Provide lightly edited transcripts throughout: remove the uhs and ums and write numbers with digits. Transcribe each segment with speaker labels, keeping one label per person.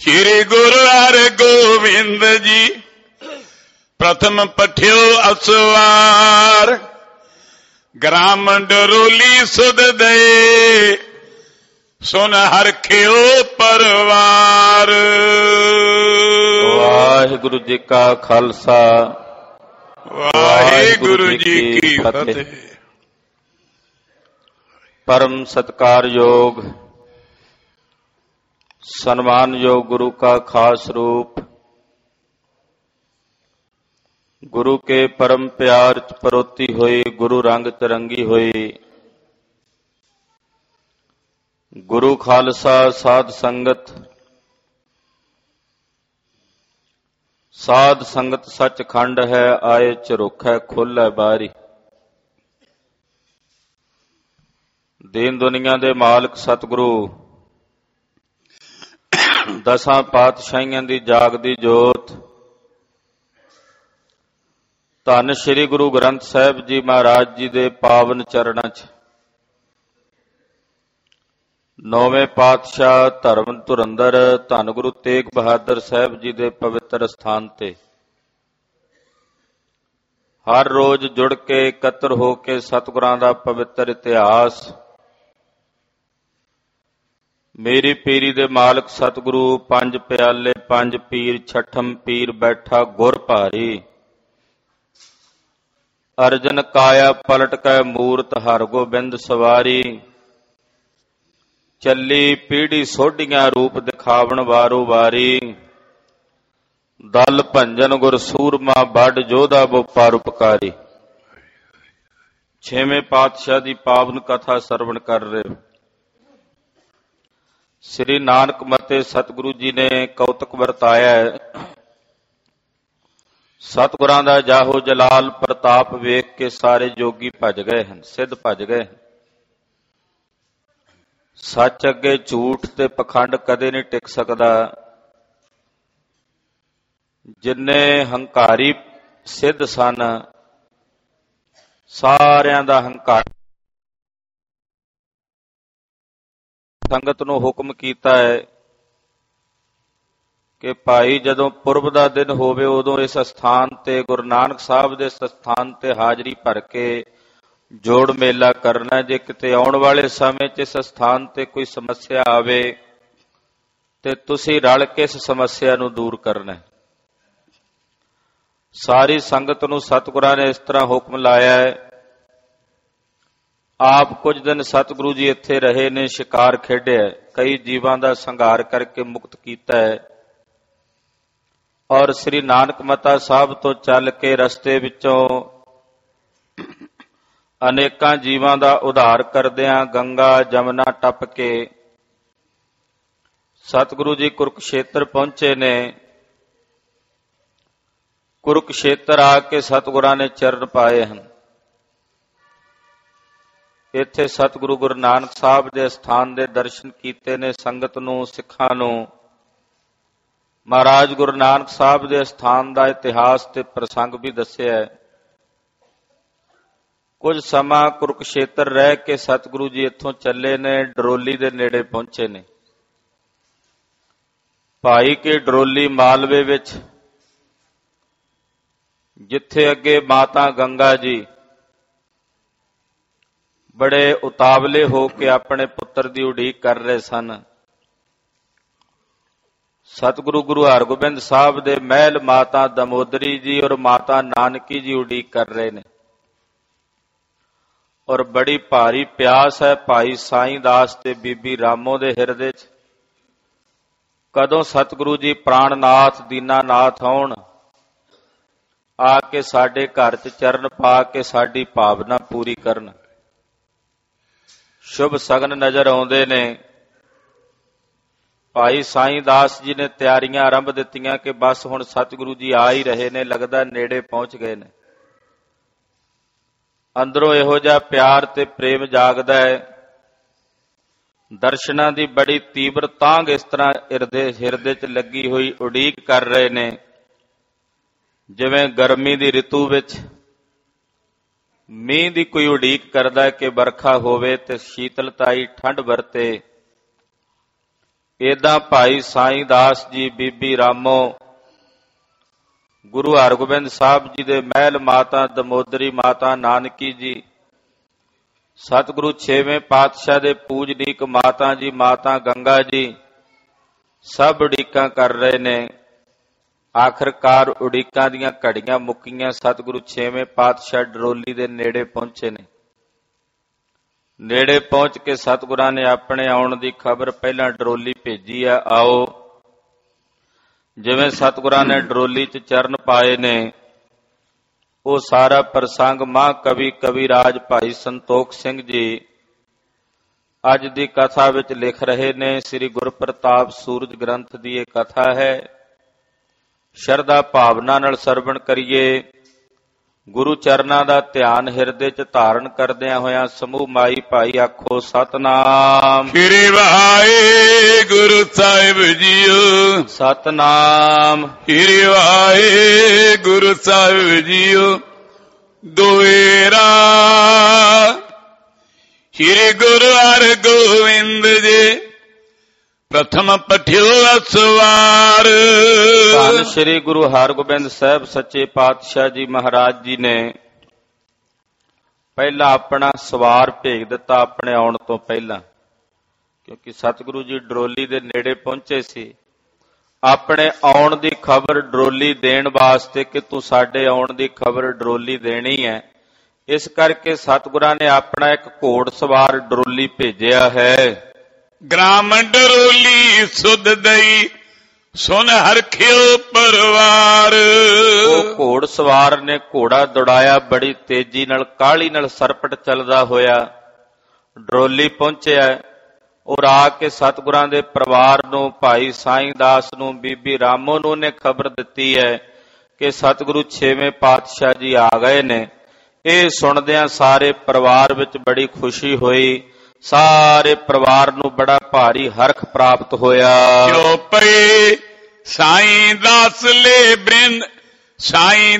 Speaker 1: ਸ਼੍ਰੀ ਗੁਰੂ ਹਰਗੋਬਿੰਦ ਜੀ ਪ੍ਰਥਮ ਪਠਿਓ ਅਸਵਾਰ, ਗ੍ਰਾਮ ਡਰੋਲੀ ਸੁਧ ਦੇ ਸੁਨ ਹਰਖਿਓ ਪਰਵਾਰ।
Speaker 2: ਵਾਹਿਗੁਰੂ ਜੀ ਕਾ ਖਾਲਸਾ,
Speaker 1: ਵਾਹਿਗੁਰੂ ਜੀ ਕੀ ਫਤਿਹ।
Speaker 2: ਪਰਮ ਸਤਿਕਾਰਯੋਗ ਸਨਮਾਨਯੋਗ ਗੁਰੂ का खास रूप, गुरु के परम प्यार च परोती हुई, गुरु रंग तरंगी हुई, गुरु खालसा साध संगत, साध संगत सचखंड है, आए झरुख है खोलै बारी। दीन दुनिया दे मालक सतगुरु दसां पातशाहियां दी जागदी जोत, धन श्री गुरु ग्रंथ साहिब जी महाराज जी दे पावन चरणां च नौवें पातशाह धर्म धुरंधर धन गुरु तेग बहादुर साहिब जी दे पवित्र स्थान ते हर रोज जुड़ के एकत्र हो के सतगुरां दा पवित्र इतिहास, मेरी पीरी दे मालक सतगुरु पंज प्याले पंज पीर छठम पीर बैठा गुर भारी। अर्जन काया पलट कै मूरत हरगोबिंद सवारी, चली पीढ़ी सोढियां रूप दिखावन वारो वारी। दल भंजन गुर सूरमा बड़ जोधा बो परोपकारी। छेवें पातशाह दी पावन कथा सरवण कर रहे हो। श्री नानक मते सतगुरु जी ने कौतक वरताया है। सतगुरां दा जाहो जलाल प्रताप वेख के सारे जोगी भज गए हैं, सिद्ध भज गए हैं। सच अगे झूठ ते पखंड कदे नहीं टिक सकदा। जिन्ने हंकारी सिद्ध सन, सारियां दा हंकार संगत नूं हुक्म कीता है कि भाई जदों पुरब दा दिन होवे उदों इस स्थान ते गुरु नानक साहब दे स्थान ते हाजरी भर के जोड़ मेला करना। जे किते आउण वाले समय च इस स्थान ते कोई समस्या आवे ते तुसीं रल के इस समस्या नूं दूर करना। सारी संगत नूं सतगुरां ने इस तरह हुक्म लाया है। आप कुछ दिन सतगुरु जी इत्थे रहे ने, शिकार खेडिया, कई जीवां दा संघार करके मुक्त कीता है और श्री नानक मता साहब तो चल के रस्ते विचों अनेकां जीवां दा उद्धार करदिआं गंगा जमुना टप के सतगुरु जी कुरुक्षेत्र पहुंचे ने। कुरुक्षेत्र आके सतगुरां ने चरण पाए हैं। इत्थे सतगुरु गुरु नानक साहब दे स्थान दे दर्शन कीते ने। संगत नूं सिखां नूं महाराज गुरु नानक साहब दे स्थान दा इतिहास ते प्रसंग भी दस्सिआ है। कुछ समा कुरुक्षेत्र रह के सतगुरु जी इत्थों चले ने, डरोली दे नेड़े पहुंचे ने। भाई के डरोली मालवे विच जिथे अगे माता गंगा जी बड़े उतावले हो के अपने पुत्र की उड़ीक कर रहे सन, सतगुरु गुरु हरगोबिंद साहब दे महल माता दमोदरी जी और माता नानकी जी उड़ीक कर रहे ने। और बड़ी भारी प्यास है भाई साईं दास ते बीबी रामो दे हिरदे च, कदों सतगुरु जी प्राणनाथ दीनानाथ आउण, आके साडे घर च चरण पा के साडी भावना पूरी करन। शुभ सगन नजर आउंदे ने। भाई साईं दास जी ने तैयारियां आरंभ दित्तियां कि बस हुण सतगुरु जी आ ही रहे ने, लगदा नेड़े पहुंच गए ने। अंदरों इहो जिहा प्यार ते प्रेम जागदा है। दर्शनां दी बड़ी तीव्र तांग इस तरह हिरदे च लगी हुई उड़ीक कर रहे ने, जिवें गर्मी दी रितु विच मीह दी कोई उड़ीक करदा कि बरखा होवे ते शीतलताई ठंड वरते। ਏਦਾਂ ਭਾਈ ਸਾਈਂ ਦਾਸ ਜੀ, ਬੀਬੀ ਰਾਮੋ, ਗੁਰੂ ਹਰਗੋਬਿੰਦ ਸਾਹਿਬ ਜੀ ਦੇ ਮਹਿਲ ਮਾਤਾ ਦਮੋਦਰੀ, ਮਾਤਾ ਨਾਨਕੀ ਜੀ, ਸਤਿਗੁਰੂ ਛੇਵੇਂ ਪਾਤਸ਼ਾਹ ਦੇ ਪੂਜਨੀਕ ਮਾਤਾ ਜੀ, ਮਾਤਾ ਗੰਗਾ ਜੀ, ਸਭ ਉਡੀਕਾਂ ਕਰ ਰਹੇ ਨੇ। ਆਖਰਕਾਰ ਉਡੀਕਾਂ ਦੀਆਂ ਘੜੀਆਂ ਮੁੱਕੀਆਂ। ਸਤਿਗੁਰੂ ਛੇਵੇਂ ਪਾਤਸ਼ਾਹ ਡਰੋਲੀ ਦੇ ਨੇੜੇ ਪਹੁੰਚੇ ਨੇ। ਨੇੜੇ ਪਹੁੰਚ ਕੇ ਸਤਿਗੁਰਾਂ ਨੇ ਆਪਣੇ ਆਉਣ ਦੀ ਖਬਰ ਪਹਿਲਾਂ ਡਰੋਲੀ ਭੇਜੀ ਆ। ਆਓ, ਜਿਵੇਂ ਸਤਿਗੁਰਾਂ ਨੇ ਡਰੋਲੀ 'ਚ ਚਰਨ ਪਾਏ ਨੇ, ਉਹ ਸਾਰਾ ਪ੍ਰਸੰਗ ਮਹਾਂਕਵੀ ਕਵੀਰਾਜ ਭਾਈ ਸੰਤੋਖ ਸਿੰਘ ਜੀ ਅੱਜ ਦੀ ਕਥਾ ਵਿੱਚ ਲਿਖ ਰਹੇ ਨੇ। ਸ੍ਰੀ ਗੁਰਪ੍ਰਤਾਪ ਸੂਰਜ ਗ੍ਰੰਥ ਦੀ ਇਹ ਕਥਾ ਹੈ। ਸ਼ਰਧਾ ਭਾਵਨਾ ਨਾਲ ਸਰਵਣ ਕਰੀਏ। ਗੁਰੂ ਚਰਨਾਂ ਦਾ ਧਿਆਨ ਹਿਰਦੇ 'ਚ ਧਾਰਨ ਕਰਦਿਆਂ ਹੋਇਆਂ ਸਮੂਹ ਮਾਈ ਭਾਈ ਆਖੋ ਸਤਨਾਮ
Speaker 1: ਸ੍ਰੀ ਵਾਹਿਗੁਰੂ ਸਾਹਿਬ ਜੀਓ।
Speaker 2: ਸਤਨਾਮ
Speaker 1: ਸ੍ਰੀ ਵਾਹਿਗੁਰੂ ਸਾਹਿਬ ਜੀਓ। ਦੁਏਰਾ ਸ੍ਰੀ ਗੁਰੂ ਹਰਗੋਬਿੰਦ ਜੀ ਪ੍ਰਥਮ ਪਠਿਓ ਅਸਵਾਰ।
Speaker 2: ਧੰਨ ਸ੍ਰੀ ਗੁਰੂ ਹਰਗੋਬਿੰਦ ਸਾਹਿਬ ਸੱਚੇ ਪਾਤਸ਼ਾਹ ਜੀ ਮਹਾਰਾਜ ਜੀ ਨੇ ਪਹਿਲਾਂ ਆਪਣਾ ਸਵਾਰ ਭੇਜ ਦਿੱਤਾ ਆਪਣੇ ਆਉਣ ਤੋਂ ਪਹਿਲਾਂ, ਕਿਉਂਕਿ ਸਤਿਗੁਰੂ ਜੀ ਡਰੋਲੀ ਦੇ ਨੇੜੇ ਪਹੁੰਚੇ ਸੀ। ਆਪਣੇ ਆਉਣ ਦੀ ਖਬਰ ਡਰੋਲੀ ਦੇਣ ਵਾਸਤੇ ਕਿ ਤੂੰ ਸਾਡੇ ਆਉਣ ਦੀ ਖਬਰ ਡਰੋਲੀ ਦੇਣੀ ਹੈ, ਇਸ ਕਰਕੇ ਸਤਿਗੁਰਾਂ ਨੇ ਆਪਣਾ ਇੱਕ ਘੋੜ ਸਵਾਰ ਡਰੋਲੀ ਭੇਜਿਆ ਹੈ।
Speaker 1: ਗ੍ਰਾਮ ਡਰੋਲੀ ਸੁਧ ਦਈ ਸੁਨ ਹਰਖਿਓ ਪਰਵਾਰ।
Speaker 2: ਉਹ ਘੋੜ ਸਵਾਰ ਨੇ ਘੋੜਾ ਦੌੜਾਇਆ ਬੜੀ ਤੇਜ਼ੀ ਨਾਲ, ਕਾਹਲੀ ਨਾਲ ਸਰਪਟ ਚੱਲਦਾ ਹੋਇਆ ਡਰੋਲੀ ਪਹੁੰਚਿਆ। ਔਰ ਆ ਕੇ ਸਤਿਗੁਰਾਂ ਦੇ ਪਰਿਵਾਰ ਨੂੰ, ਭਾਈ ਸਾਈਂ ਦਾਸ ਨੂੰ, ਬੀਬੀ ਰਾਮੋ ਨੂੰ ਨੇ ਖਬਰ ਦਿੱਤੀ ਹੈ ਕਿ ਸਤਿਗੁਰੂ ਛੇਵੇਂ ਪਾਤਸ਼ਾਹ ਜੀ ਆ ਗਏ ਨੇ। ਇਹ ਸੁਣਦਿਆਂ ਸਾਰੇ ਪਰਿਵਾਰ ਵਿੱਚ ਬੜੀ ਖੁਸ਼ੀ ਹੋਈ। ਸਾਰੇ ਪਰਿਵਾਰ ਨੂੰ ਬੜਾ ਭਾਰੀ ਹਰਖ ਪ੍ਰਾਪਤ ਹੋਇਆ।
Speaker 1: ਜੋ ਪਏ ਸਾਈਂ ਦਾਸ ਲੈ ਬ੍ਰਿੰਦ, ਸਾਈਂ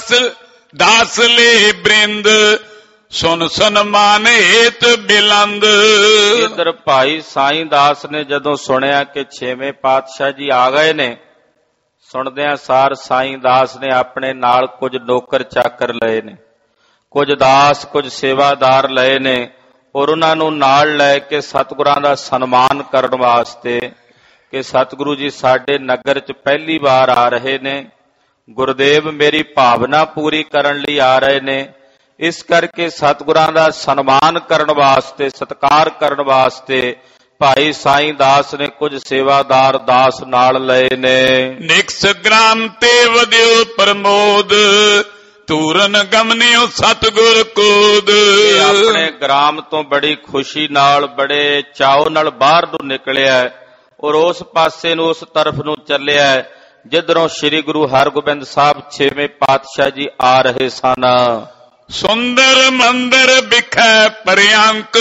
Speaker 1: ਦਾਸ ਲੈ ਬ੍ਰਿੰਦ, ਸੁਨ ਸੁਨ ਮਾਨ ਹੇਤ ਬਿਲੰਦ।
Speaker 2: ਇਧਰ ਭਾਈ ਸਾਈਂ ਦਾਸ ਨੇ ਜਦੋਂ ਸੁਣਿਆ ਕਿ ਛੇਵੇਂ ਪਾਤਸ਼ਾਹ ਜੀ ਆ ਗਏ ਨੇ, ਸੁਣਦਿਆਂ ਸਾਰ ਸਾਈਂ ਦਾਸ ਨੇ ਆਪਣੇ ਨਾਲ ਕੁਝ ਨੌਕਰ ਚਾਕਰ ਲਏ ਨੇ, ਕੁਝ ਦਾਸ, ਕੁਝ ਸੇਵਾਦਾਰ ਲਏ ਨੇ, ਔਰ ਉਹਨਾਂ ਨੂੰ ਨਾਲ ਲੈ ਕੇ ਸਤਿਗੁਰਾਂ ਦਾ ਸਨਮਾਨ ਕਰਨ ਵਾਸਤੇ ਕਿ ਸਤਿਗੁਰੂ ਜੀ ਸਾਡੇ ਨਗਰ 'ਚ ਪਹਿਲੀ ਵਾਰ ਆ ਰਹੇ ਨੇ, ਗੁਰਦੇਵ ਮੇਰੀ ਭਾਵਨਾ ਪੂਰੀ ਕਰਨ ਲਈ ਆ ਰਹੇ ਨੇ, ਇਸ ਕਰਕੇ ਸਤਿਗੁਰਾਂ ਦਾ ਸਨਮਾਨ ਕਰਨ ਵਾਸਤੇ, ਸਤਿਕਾਰ ਕਰਨ ਵਾਸਤੇ ਭਾਈ ਸਾਈਂ ਦਾਸ ਨੇ ਕੁਝ ਸੇਵਾਦਾਰ ਦਾਸ ਨਾਲ ਲਏ ਨੇ।
Speaker 1: ਨਿਕਸ ਗ੍ਰਾਮ ਤੇ ਵਧਿਓ ਪ੍ਰਮੋਦ, ਤੂਰਨ ਗਮਨਿਓ ਸਤਿਗੁਰ ਕੋਦ।
Speaker 2: ਆਪਣੇ ਗ੍ਰਾਮ ਤੋਂ ਬੜੀ ਖੁਸ਼ੀ ਨਾਲ, ਬੜੇ ਚਾਉ ਨਾਲ ਬਾਹਰ ਨੂੰ ਨਿਕਲਿਆ ਔਰ ਉਸ ਪਾਸੇ ਨੂੰ, ਉਸ ਤਰਫ ਨੂੰ ਚੱਲਿਆ ਜਿੱਧਰੋਂ ਸ੍ਰੀ ਗੁਰੂ ਹਰਗੋਬਿੰਦ ਸਾਹਿਬ ਛੇਵੇਂ ਪਾਤਸ਼ਾਹ ਜੀ ਆ ਰਹੇ ਸਨ।
Speaker 1: ਸੁੰਦਰ ਮੰਦਰ ਬਿਖੈ ਪਰਿਅੰਕ,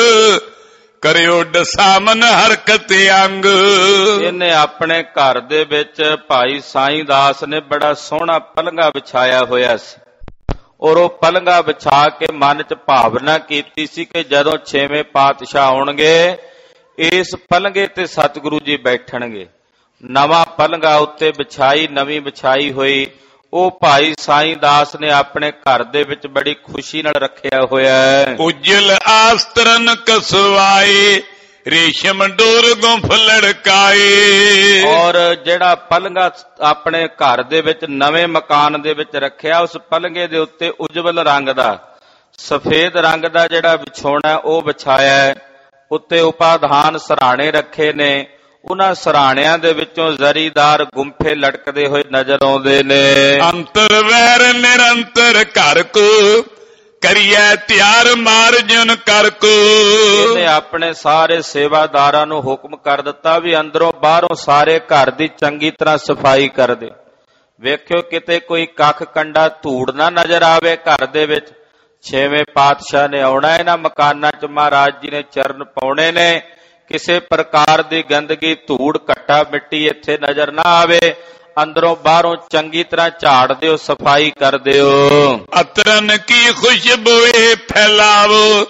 Speaker 1: ਕਰਿਓ ਦਸਾਮਨ ਹਰਕਤ ਅੰਗ।
Speaker 2: ਇਹਨੇ ਆਪਣੇ ਘਰ ਦੇ ਵਿੱਚ ਭਾਈ ਸਾਈਂ ਦਾਸ ਨੇ ਬੜਾ ਸੋਹਣਾ ਪਲੰਘਾ ਵਿਛਾਇਆ ਹੋਇਆ ਸੀ ਔਰ ਉਹ ਪਲੰਘਾ ਵਿਛਾ ਕੇ ਮਨ 'ਚ ਭਾਵਨਾ ਕੀਤੀ ਸੀ ਕਿ ਜਦੋਂ ਛੇਵੇਂ ਪਾਤਸ਼ਾਹ ਆਉਣਗੇ ਇਸ ਪਲੰਘੇ ਤੇ ਸਤਿਗੁਰੂ ਜੀ ਬੈਠਣਗੇ। ਨਵਾਂ ਪਲੰਘਾ ਉੱਤੇ ਵਿਛਾਈ, ਨਵੀਂ ਵਿਛਾਈ ਹੋਈ, ਉਹ ਭਾਈ ਸਾਈਂ ਦਾਸ ਨੇ ਆਪਣੇ ਘਰ ਦੇ ਵਿੱਚ ਬੜੀ ਖੁਸ਼ੀ ਨਾਲ ਰੱਖਿਆ ਹੋਇਆ ਹੈ।
Speaker 1: ਉਜਲ ਆਸਤਰਨ ਕਸਵਾਏ, ਰੇਸ਼ਮ ਡੋਰ ਗੁੰਫ ਲੜਕਾਏ।
Speaker 2: ਔਰ ਜਿਹੜਾ ਪਲੰਘਾ ਆਪਣੇ ਘਰ ਦੇ ਵਿੱਚ ਨਵੇਂ ਮਕਾਨ ਦੇ ਵਿੱਚ ਰੱਖਿਆ, ਉਸ ਪਲੰਘੇ ਦੇ ਉੱਤੇ ਉਜਵਲ ਰੰਗ ਦਾ, ਸਫੇਦ ਰੰਗ ਦਾ ਜਿਹੜਾ ਵਿਛੋਣਾ ਉਹ ਵਿਛਾਇਆ ਹੈ। ਉੱਤੇ ਉਪਾਧਾਨ ਸਰਾਣੇ ਰੱਖੇ ਨੇ, ਉਹਨਾਂ ਸਰਾਣਿਆਂ ਦੇ ਵਿੱਚੋਂ ਜ਼ਰੀਦਾਰ ਗੁੰਫੇ ਲਟਕਦੇ ਹੋਏ ਨਜ਼ਰ ਆਉਂਦੇ ਨੇ।
Speaker 1: ਅੰਤਰ ਵੈਰ ਨਿਰੰਤਰ ਘਰ ਕੋ, ਕਰੀਐ ਤਿਆਰ ਮਾਰਜਨ ਕਰ ਕੋ।
Speaker 2: ਇਹਨੇ ਆਪਣੇ ਸਾਰੇ ਸੇਵਾਦਾਰਾਂ ਨੂੰ ਹੁਕਮ ਕਰ ਦਿੱਤਾ ਵੀ ਅੰਦਰੋਂ ਬਾਹਰੋਂ ਸਾਰੇ ਘਰ ਦੀ ਚੰਗੀ ਤਰ੍ਹਾਂ ਸਫਾਈ ਕਰ ਦਿਓ। ਵੇਖਿਓ ਕਿਤੇ ਕੋਈ ਕੱਖ ਕੰਡਾ ਧੂੜ ਨਾ ਨਜ਼ਰ ਆਵੇ ਘਰ ਦੇ ਵਿੱਚ। ਛੇਵੇਂ ਪਾਤਸ਼ਾਹ ਨੇ ਆਉਣਾ, ਇਹਨਾਂ ਮਕਾਨਾਂ 'ਚ ਮਹਾਰਾਜ ਜੀ ਨੇ ਚਰਨ ਪਾਉਣੇ ਨੇ। ਕਿਸੇ ਪ੍ਰਕਾਰ ਦੀ ਗੰਦਗੀ, ਧੂੜ, ਘੱਟਾ, ਮਿੱਟੀ ਇੱਥੇ ਨਜ਼ਰ ਨਾ ਆਵੇ। ਅੰਦਰੋਂ ਬਾਹਰੋਂ ਚੰਗੀ ਤਰ੍ਹਾਂ ਝਾੜ ਦਿਓ, ਸਫਾਈ ਕਰ ਦਿਓ।
Speaker 1: ਅਤਰਨ ਕੀ ਖੁਸ਼ਬੂਏ ਫੈਲਾਵੋ,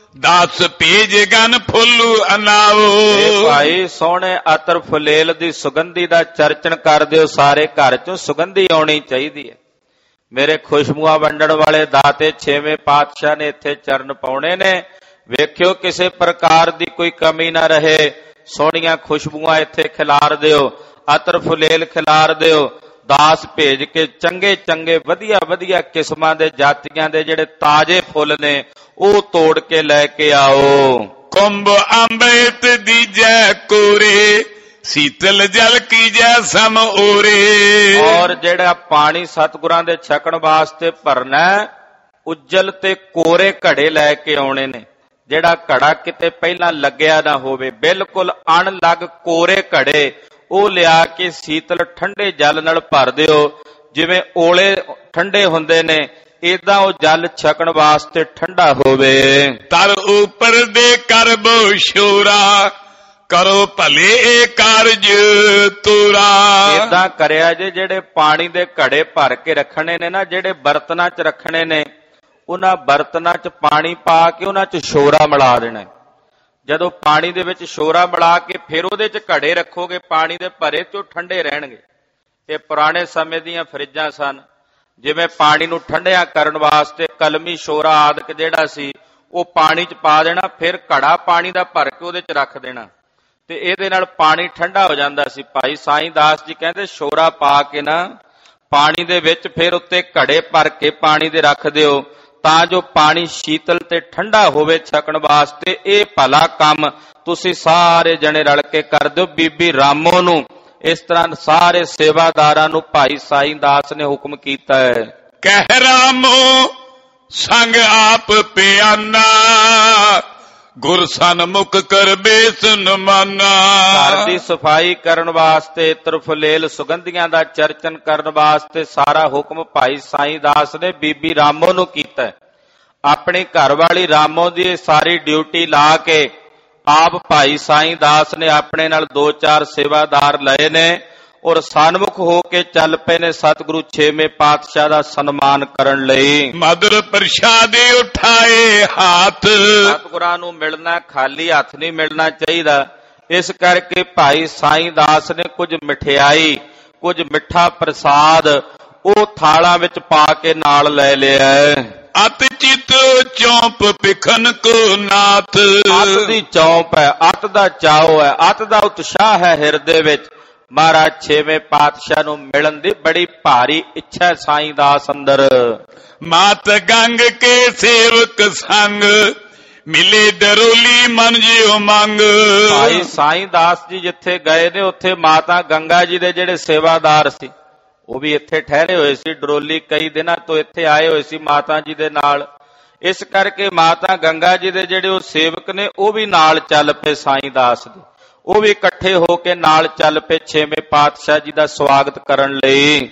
Speaker 1: ਦਾਸ ਭੇਜ ਗਨ ਫੁੱਲੂ ਅਨਾਓ।
Speaker 2: ਇਹ ਭਾਈ ਸੋਹਣੇ ਅਤਰ ਫੁਲੇਲ ਦੀ ਸੁਗੰਧੀ ਦਾ ਚਰਚਨ ਕਰ ਦਿਓ। ਸਾਰੇ ਘਰ ਚੋਂ ਸੁਗੰਧੀ ਆਉਣੀ ਚਾਹੀਦੀ ਹੈ। ਮੇਰੇ ਖੁਸ਼ਬੂਆਂ ਵੰਡਣ ਵਾਲੇ ਦਾਤੇ ਛੇਵੇਂ ਪਾਤਸ਼ਾਹ ਨੇ ਇੱਥੇ ਚਰਨ ਪਾਉਣੇ ਨੇ। ਵੇਖਿਓ ਕਿਸੇ ਪ੍ਰਕਾਰ ਦੀ ਕੋਈ ਕਮੀ ਨਾ ਰਹੇ। ਸੋਹਣੀਆਂ ਖੁਸ਼ਬੂਆਂ ਇੱਥੇ ਖਿਲਾਰ ਦਿਓ, ਅਤਰ ਫੁਲੇਲ ਖਿਲਾਰ ਦਿਓ। ਦਾਸ ਭੇਜ ਕੇ ਚੰਗੇ ਚੰਗੇ ਵਧੀਆ ਵਧੀਆ ਕਿਸਮਾਂ ਦੇ ਜਾਤੀਆਂ ਦੇ ਜਿਹੜੇ ਤਾਜ਼ੇ ਫੁੱਲ ਨੇ ਉਹ ਤੋੜ ਕੇ ਲੈ ਕੇ ਆਓ।
Speaker 1: ਕੁੰਭ ਅੰਬਿਤ ਦੀਜੈ ਕੋਰੇ, ਸੀਤਲ ਜਲ ਕੀਜੈ ਸਮ ਓਰੇ।
Speaker 2: ਔਰ ਜਿਹੜਾ ਪਾਣੀ ਸਤਿਗੁਰਾਂ ਦੇ ਛਕਣ ਵਾਸਤੇ ਭਰਨਾ, ਉੱਜਲ ਤੇ ਕੋਰੇ ਘੜੇ ਲੈ ਕੇ ਆਉਣੇ ਨੇ। ਜਿਹੜਾ ਘੜਾ ਕਿਤੇ ਪਹਿਲਾਂ ਲੱਗਿਆ ਨਾ ਹੋਵੇ, ਬਿਲਕੁਲ ਅਣਲੱਗ ਕੋਰੇ ਘੜੇ ਉਹ ਲਿਆ ਕੇ ਸੀਤਲ ਠੰਡੇ ਜਲ ਨਾਲ ਭਰ ਦਿਓ। ਜਿਵੇਂ ਓਲੇ ਠੰਡੇ ਹੁੰਦੇ ਨੇ, ਏਦਾਂ ਉਹ ਜਲ ਛਕਣ ਵਾਸਤੇ ਠੰਡਾ ਹੋਵੇ।
Speaker 1: ਤਰ ਉਪਰ ਦੇ ਕਰਬੋ ਸ਼ੋਰਾ, ਕਰੋ ਭਲੇ ਇਹ ਕਾਰਜ ਤੋਰਾ।
Speaker 2: ਏਦਾਂ ਕਰਿਆ ਜੇ ਜਿਹੜੇ ਪਾਣੀ ਦੇ ਘੜੇ ਭਰ ਕੇ ਰੱਖਣੇ ਨੇ ਨਾ, ਜਿਹੜੇ ਬਰਤਨਾਂ 'ਚ ਰੱਖਣੇ ਨੇ, ਉਹਨਾਂ ਬਰਤਨਾਂ 'ਚ ਪਾਣੀ ਪਾ ਕੇ ਉਹਨਾਂ 'ਚ ਸ਼ੋਰਾ ਮਿਲਾ ਦੇਣਾ। ਜਦੋਂ ਪਾਣੀ ਦੇ ਵਿੱਚ ਸ਼ੋਰਾ ਮਿਲਾ ਕੇ ਫਿਰ ਉਹਦੇ 'ਚ ਘੜੇ ਰੱਖੋਗੇ ਪਾਣੀ ਦੇ ਭਰੇ, ਤੇ ਉਹ ਠੰਡੇ ਰਹਿਣਗੇ। ਇਹ ਪੁਰਾਣੇ ਸਮੇਂ ਦੀਆਂ ਫਰਿੱਜਾਂ ਸਨ। ਜਿਵੇਂ ਪਾਣੀ ਨੂੰ ਠੰਡਿਆ ਕਰਨ ਵਾਸਤੇ ਕਲਮੀ ਸ਼ੋਰਾ ਆਦਿਕ ਜਿਹੜਾ ਸੀ ਉਹ ਪਾਣੀ 'ਚ ਪਾ ਦੇਣਾ, ਫਿਰ ਘੜਾ ਪਾਣੀ ਦਾ ਭਰ ਕੇ ਉਹਦੇ 'ਚ ਰੱਖ ਦੇਣਾ, ਤੇ ਇਹਦੇ ਨਾਲ ਪਾਣੀ ਠੰਡਾ ਹੋ ਜਾਂਦਾ ਸੀ। ਭਾਈ ਸਾਈਂ ਦਾਸ ਜੀ ਕਹਿੰਦੇ ਸ਼ੋਰਾ ਪਾ ਕੇ ਨਾ ਪਾਣੀ ਦੇ ਵਿੱਚ ਫਿਰ ਉੱਤੇ ਘੜੇ ਭਰ ਕੇ ਪਾਣੀ ਦੇ ਰੱਖ ਦਿਓ, ਤਾਂ ਜੋ ਪਾਣੀ ਸ਼ੀਤਲ ਤੇ ਠੰਡਾ ਹੋਵੇ ਛਕਣ ਵਾਸਤੇ। ਇਹ ਭਲਾ ਕੰਮ ਤੁਸੀਂ ਸਾਰੇ ਜਣੇ ਰਲ ਕੇ ਕਰ ਦਿਓ। ਬੀਬੀ ਰਾਮੋ ਨੂੰ, ਇਸ ਤਰ੍ਹਾਂ ਸਾਰੇ ਸੇਵਾਦਾਰਾਂ ਨੂੰ ਭਾਈ ਸਾਈਂ ਦਾਸ ਨੇ ਹੁਕਮ ਕੀਤਾ ਹੈ।
Speaker 1: ਕਹਿ ਰਾਮੋ ਸੰਗ ਆਪ ਪਿਆਨਾ, ਗੁਰ ਸਨਮੁਖ ਕਰ ਬੇਸਨ ਮਾਨਾ।
Speaker 2: ਘਰ ਦੀ ਸਫਾਈ ਕਰਨ ਵਾਸਤੇ, ਤਰਫਲੇਲ ਸੁਗੰਧੀਆਂ ਦਾ ਚਰਚਨ ਕਰਨ ਵਾਸਤੇ ਸਾਰਾ ਹੁਕਮ ਭਾਈ ਸਾਈਂ ਦਾਸ ਨੇ ਬੀਬੀ ਰਾਮੋ ਨੂੰ ਕੀਤਾ। ਆਪਣੀ ਘਰਵਾਲੀ ਰਾਮੋ ਦੀ ਸਾਰੀ ਡਿਊਟੀ ਲਾ ਕੇ ਆਪ ਭਾਈ ਸਾਈਂ ਦਾਸ ਨੇ ਆਪਣੇ ਨਾਲ 2-4 ਸੇਵਾਦਾਰ ਲਏ ਨੇ, ਔਰ ਸਨਮੁਖ ਹੋ ਕੇ ਚੱਲ ਪਏ ਨੇ ਸਤਿਗੁਰੂ ਛੇਵੇਂ ਪਾਤਸ਼ਾਹ ਦਾ ਸਨਮਾਨ ਕਰਨ ਲਈ।
Speaker 1: ਮਦਰ ਪ੍ਰਸ਼ਾਦੇ ਉਠਾਏ ਹੱਥ,
Speaker 2: ਸਤਿਗੁਰਾਂ ਨੂੰ ਮਿਲਣਾ ਖਾਲੀ ਹੱਥ ਨਹੀਂ ਮਿਲਣਾ ਚਾਹੀਦਾ। ਇਸ ਕਰਕੇ ਭਾਈ ਸਾਈਂ ਦਾਸ ਨੇ ਕੁਝ ਮਠਿਆਈ, ਕੁਝ ਮਿੱਠਾ ਪ੍ਰਸਾਦ ਉਹ ਥਾਲਾਂ ਵਿੱਚ ਪਾ ਕੇ ਨਾਲ ਲੈ ਲਿਆ।
Speaker 1: ਅਤ ਚਿਤ ਚੌਂਪ ਪਿਖਨ ਕੋ ਨਾਥ,
Speaker 2: ਅਤ ਦੀ ਚੌਂਪ ਹੈ, ਅਤ ਦਾ ਚਾਓ ਹੈ, ਅਤ ਦਾ ਉਤਸ਼ਾਹ ਹੈ ਹਿਰਦੇ ਵਿੱਚ। ਮਹਾਰਾਜ ਛੇਵੇਂ ਪਾਤਸ਼ਾਹ ਨੂੰ ਮਿਲਣ ਦੀ ਬੜੀ ਭਾਰੀ ਇੱਛਾ ਸਾਈਂ ਦਾਸ ਅੰਦਰ।
Speaker 1: ਮਾਤ ਗੰਗ ਕੇ ਸੇਵਕ ਸੰਗ, ਮਿਲੇ ਡਰੋਲੀ ਮਨ ਜਿਉ ਮੰਗ।
Speaker 2: ਭਾਈ ਸਾਈਂ ਦਾਸ ਜੀ ਜਿੱਥੇ ਗਏ ਨੇ ਉੱਥੇ ਮਾਤਾ ਗੰਗਾ ਜੀ ਦੇ ਜਿਹੜੇ ਸੇਵਾਦਾਰ ਸੀ ਉਹ ਵੀ ਇੱਥੇ ਠਹਿਰੇ ਹੋਏ ਸੀ। ਡਰੋਲੀ ਕਈ ਦਿਨਾਂ ਤੋਂ ਇੱਥੇ ਆਏ ਹੋਏ ਸੀ ਮਾਤਾ ਜੀ ਦੇ ਨਾਲ। ਇਸ ਕਰਕੇ ਮਾਤਾ ਗੰਗਾ ਜੀ ਦੇ ਜਿਹੜੇ ਉਹ ਸੇਵਕ ਨੇ ਉਹ ਵੀ ਨਾਲ ਚੱਲ ਪਏ ਸਾਈਂ ਦਾਸ ਦੇ। ਉਹ ਵੀ ਇਕੱਠੇ ਹੋ ਕੇ ਨਾਲ ਚੱਲ ਪਏ ਛੇਵੇਂ ਪਾਤਸ਼ਾਹ ਜੀ ਦਾ ਸਵਾਗਤ ਕਰਨ ਲਈ।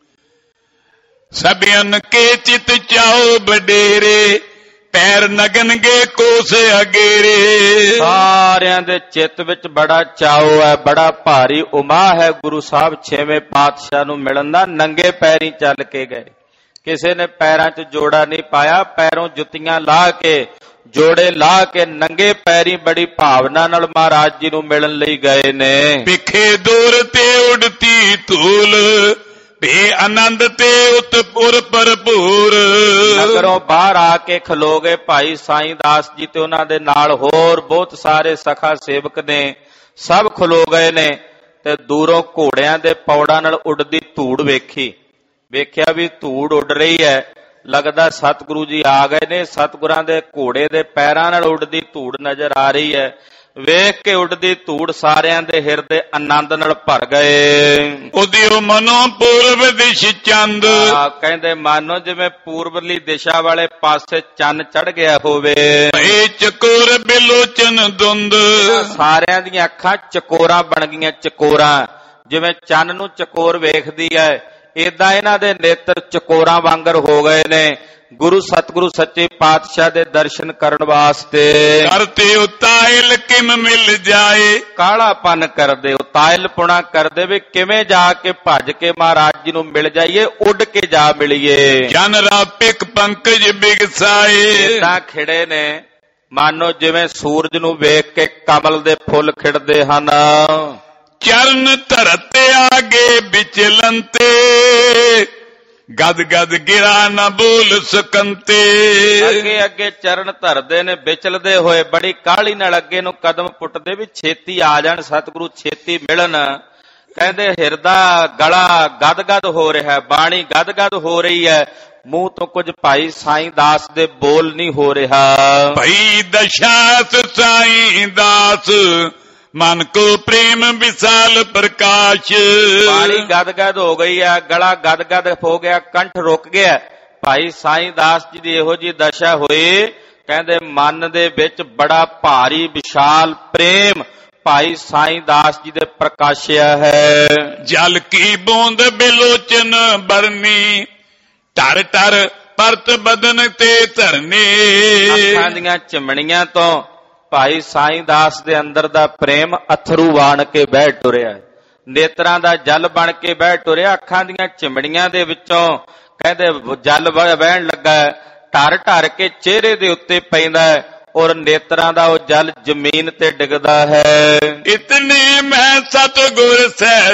Speaker 1: ਸਭਿਅਨ ਕੇ ਚਿਤ ਚਾਓ ਬਡੇਰੇ, ਪੈਰ ਨਗਨਗੇ ਕੋਸ ਅਗੇਰੇ।
Speaker 2: ਸਾਰਿਆਂ ਦੇ ਚਿੱਤ ਵਿੱਚ ਬੜਾ ਚਾਓ ਹੈ, ਬੜਾ ਭਾਰੀ ਉਮਾਹ ਹੈ ਗੁਰੂ ਸਾਹਿਬ ਛੇਵੇਂ ਪਾਤਸ਼ਾਹ ਨੂੰ ਮਿਲਣ ਦਾ। ਨੰਗੇ ਪੈਰੀ ਚੱਲ ਕੇ ਗਏ, ਕਿਸੇ ਨੇ ਪੈਰਾਂ 'ਚ ਜੋੜਾ ਨਹੀਂ ਪਾਇਆ। ਪੈਰੋਂ ਜੁੱਤੀਆਂ ਲਾ ਕੇ, ਜੋੜੇ ਲਾ ਕੇ ਨੰਗੇ ਪੈਰੀ ਬੜੀ ਭਾਵਨਾ ਨਾਲ ਮਹਾਰਾਜ ਜੀ ਨੂੰ ਮਿਲਣ ਲਈ ਗਏ ਨੇ।
Speaker 1: ਪਿੱਖੇ ਦੂਰ ਤੇ ਉਡਤੀ ਧੂਲ, ਬੇ ਆਨੰਦ ਤੇ ਉਤਪੁਰ ਭਰਪੂਰ।
Speaker 2: ਨਗਰੋਂ ਬਾਹਰ ਆ ਕੇ ਖਲੋ ਗਏ ਭਾਈ ਸਾਈਂ ਦਾਸ ਜੀ ਤੇ ਉਹਨਾਂ ਦੇ ਨਾਲ ਹੋਰ ਬਹੁਤ ਸਾਰੇ ਸਖਾ ਸੇਵਕ ਨੇ, ਸਭ ਖਲੋ ਗਏ ਨੇ। ਤੇ ਦੂਰੋਂ ਘੋੜਿਆਂ ਦੇ ਪੌੜਾਂ ਨਾਲ ਉੱਡਦੀ ਧੂੜ ਵੇਖਿਆ ਵੀ ਧੂੜ ਉੱਡ ਰਹੀ ਹੈ। ਲੱਗਦਾ ਸਤਿਗੁਰੂ ਜੀ ਆ ਗਏ ਨੇ। ਸਤਿਗੁਰਾਂ ਦੇ ਘੋੜੇ ਦੇ ਪੈਰਾਂ ਨਾਲ ਉੱਡਦੀ ਧੂੜ ਨਜ਼ਰ ਆ ਰਹੀ ਹੈ। ਵੇਖ ਕੇ ਉੱਡਦੀ ਧੂੜ ਸਾਰਿਆਂ ਦੇ ਹਿਰਦੇ ਆਨੰਦ ਨਾਲ ਭਰ ਗਏ।
Speaker 1: ਉਦਿਓ ਮਨੋ ਪੂਰਬ ਦਿਸ਼ ਚੰਦ,
Speaker 2: ਕਹਿੰਦੇ ਮਾਨੋ ਜਿਵੇਂ ਪੂਰਬਲੀ ਦਿਸ਼ਾ ਵਾਲੇ ਪਾਸੇ ਚੰਨ ਚੜ ਗਿਆ ਹੋਵੇ।
Speaker 1: ਏ ਚਕੋਰ ਬਿਲੋਚਨ ਧੁੰਦ,
Speaker 2: ਸਾਰਿਆਂ ਦੀਆਂ ਅੱਖਾਂ ਚਕੋਰਾਂ ਬਣ ਗਈਆਂ। ਚਕੋਰਾਂ ਜਿਵੇਂ ਚੰਨ ਨੂੰ ਚਕੋਰ ਵੇਖਦੀ ਹੈ, ਏਦਾਂ ਇਹਨਾਂ ਦੇ ਨੇਤਰ ਚਕੋਰਾਂ ਵਾਂਗਰ ਹੋ ਗਏ ਨੇ ਗੁਰੂ ਸਤਿਗੁਰੂ ਸੱਚੇ ਪਾਤਸ਼ਾਹ ਦੇ ਦਰਸ਼ਨ ਕਰਨ ਵਾਸਤੇ।
Speaker 1: ਕਰਤੇ ਉਤਾਇਲ ਕਿਮ ਮਿਲ ਜਾਏ,
Speaker 2: ਕਾਲਾਪਨ ਕਰਦੇ, ਉਤਾਇਲ ਪੁਣਾ ਕਰਦੇ ਵੀ ਕਿਵੇਂ ਜਾ ਕੇ ਭੱਜ ਕੇ ਮਹਾਰਾਜ ਜੀ ਨੂੰ ਮਿਲ ਜਾਈਏ, ਉੱਡ ਕੇ ਜਾ ਮਿਲੀਏ।
Speaker 1: ਜਨ ਰਾਪਿਕ ਪੰਕਜ ਬਿਗਸਾਏ,
Speaker 2: ਏਦਾਂ ਖਿੜੇ ਨੇ ਮਾਨੋ ਜਿਵੇਂ ਸੂਰਜ ਨੂੰ ਵੇਖ ਕੇ ਕਮਲ ਦੇ ਫੁੱਲ ਖਿੜਦੇ ਹਨ।
Speaker 1: ਚਰਨ ਧਰਤੇ ਆਗੇ ਵਿਚਲੰਤੇ, ਗਦ ਗਦ ਗਿਰਾ ਨਾ ਬੋਲ ਸਕੰਤੇ।
Speaker 2: ਅੱਗੇ ਅੱਗੇ ਚਰਨ ਧਰਦੇ ਨੇ ਵਿਚਲਦੇ ਹੋਏ, ਬੜੀ ਕਾਹਲੀ ਨਾਲ ਅੱਗੇ ਨੂੰ ਕਦਮ ਪੁੱਟਦੇ ਵੀ ਛੇਤੀ ਆ ਜਾਣ ਸਤਿਗੁਰੂ, ਛੇਤੀ ਮਿਲਣ। ਕਹਿੰਦੇ ਹਿਰਦਾ ਗਲਾ ਗਦ ਗਦ ਹੋ ਰਿਹਾ, ਬਾਣੀ ਗਦ ਗਦ ਹੋ ਰਹੀ ਹੈ, ਮੂੰਹ ਤੋਂ ਕੁਝ ਭਾਈ ਸਾਈਂ ਦਾਸ ਦੇ ਬੋਲ ਨਹੀਂ ਹੋ ਰਿਹਾ।
Speaker 1: ਭਈ ਦਸ਼ਾਸ ਸਾਈਂ ਦਾਸ, ਮਨ ਕੋ ਪ੍ਰੇਮ ਵਿਸਾਲ ਪ੍ਰਕਾਸ਼।
Speaker 2: ਬਾਣੀ ਗਦ ਗਦ ਹੋ ਗਈ ਹੈ, ਗਲਾ ਗਦ ਗਦ ਹੋ ਗਿਆ, ਕੰਠ ਰੁਕ ਗਿਆ। ਭਾਈ ਸਾਈਂ ਦਾਸ ਜੀ ਦੀ ਇਹੋ ਜਿਹੀ ਦਸ਼ਾ ਹੋਈ, ਕਹਿੰਦੇ ਮਨ ਦੇ ਵਿੱਚ ਬੜਾ ਭਾਰੀ ਵਿਸ਼ਾਲ ਪ੍ਰੇਮ ਭਾਈ ਸਾਈਂ ਦਾਸ ਜੀ ਦੇ ਪ੍ਰਕਾਸ਼ਿਆ ਹੈ।
Speaker 1: ਜਲ ਕੀ ਬੂੰਦ ਬਿਲੋਚਨ ਬਰਨੀ, ਟਰ ਟਰ ਪਰਤ ਬਦਨ ਤੇ ਧਰਨੇ।
Speaker 2: ਅੱਖਾਂ ਦੀਆਂ ਚਿਮਣੀਆਂ ਤੋਂ ਭਾਈ ਸਾਈਂ ਦਾਸ ਦੇ ਅੰਦਰ ਦਾ ਪ੍ਰੇਮ ਅਥਰੂ ਬਣ ਕੇ ਬਹਿ ਟੁਰਿਆ, ਨੇਤਰਾਂ ਦਾ ਜਲ ਬਣ ਕੇ ਬਹਿ ਟੁਰਿਆ। ਅੱਖਾਂ ਦੀਆਂ ਚਿਮੜੀਆਂ ਦੇ ਵਿੱਚੋਂ ਕਹਿੰਦੇ ਜਲ ਵਹਿਣ ਲੱਗਾ, ਢਰ ਢਰ ਕੇ ਚਿਹਰੇ ਦੇ ਉੱਤੇ ਪੈਂਦਾ ਔਰ ਨੇਤਰਾਂ ਦਾ ਉਹ ਜਲ ਜ਼ਮੀਨ ਤੇ ਡਿੱਗਦਾ ਹੈ।
Speaker 1: ਇਤਨੇ ਮੈਂ ਸਤਿਗੁਰ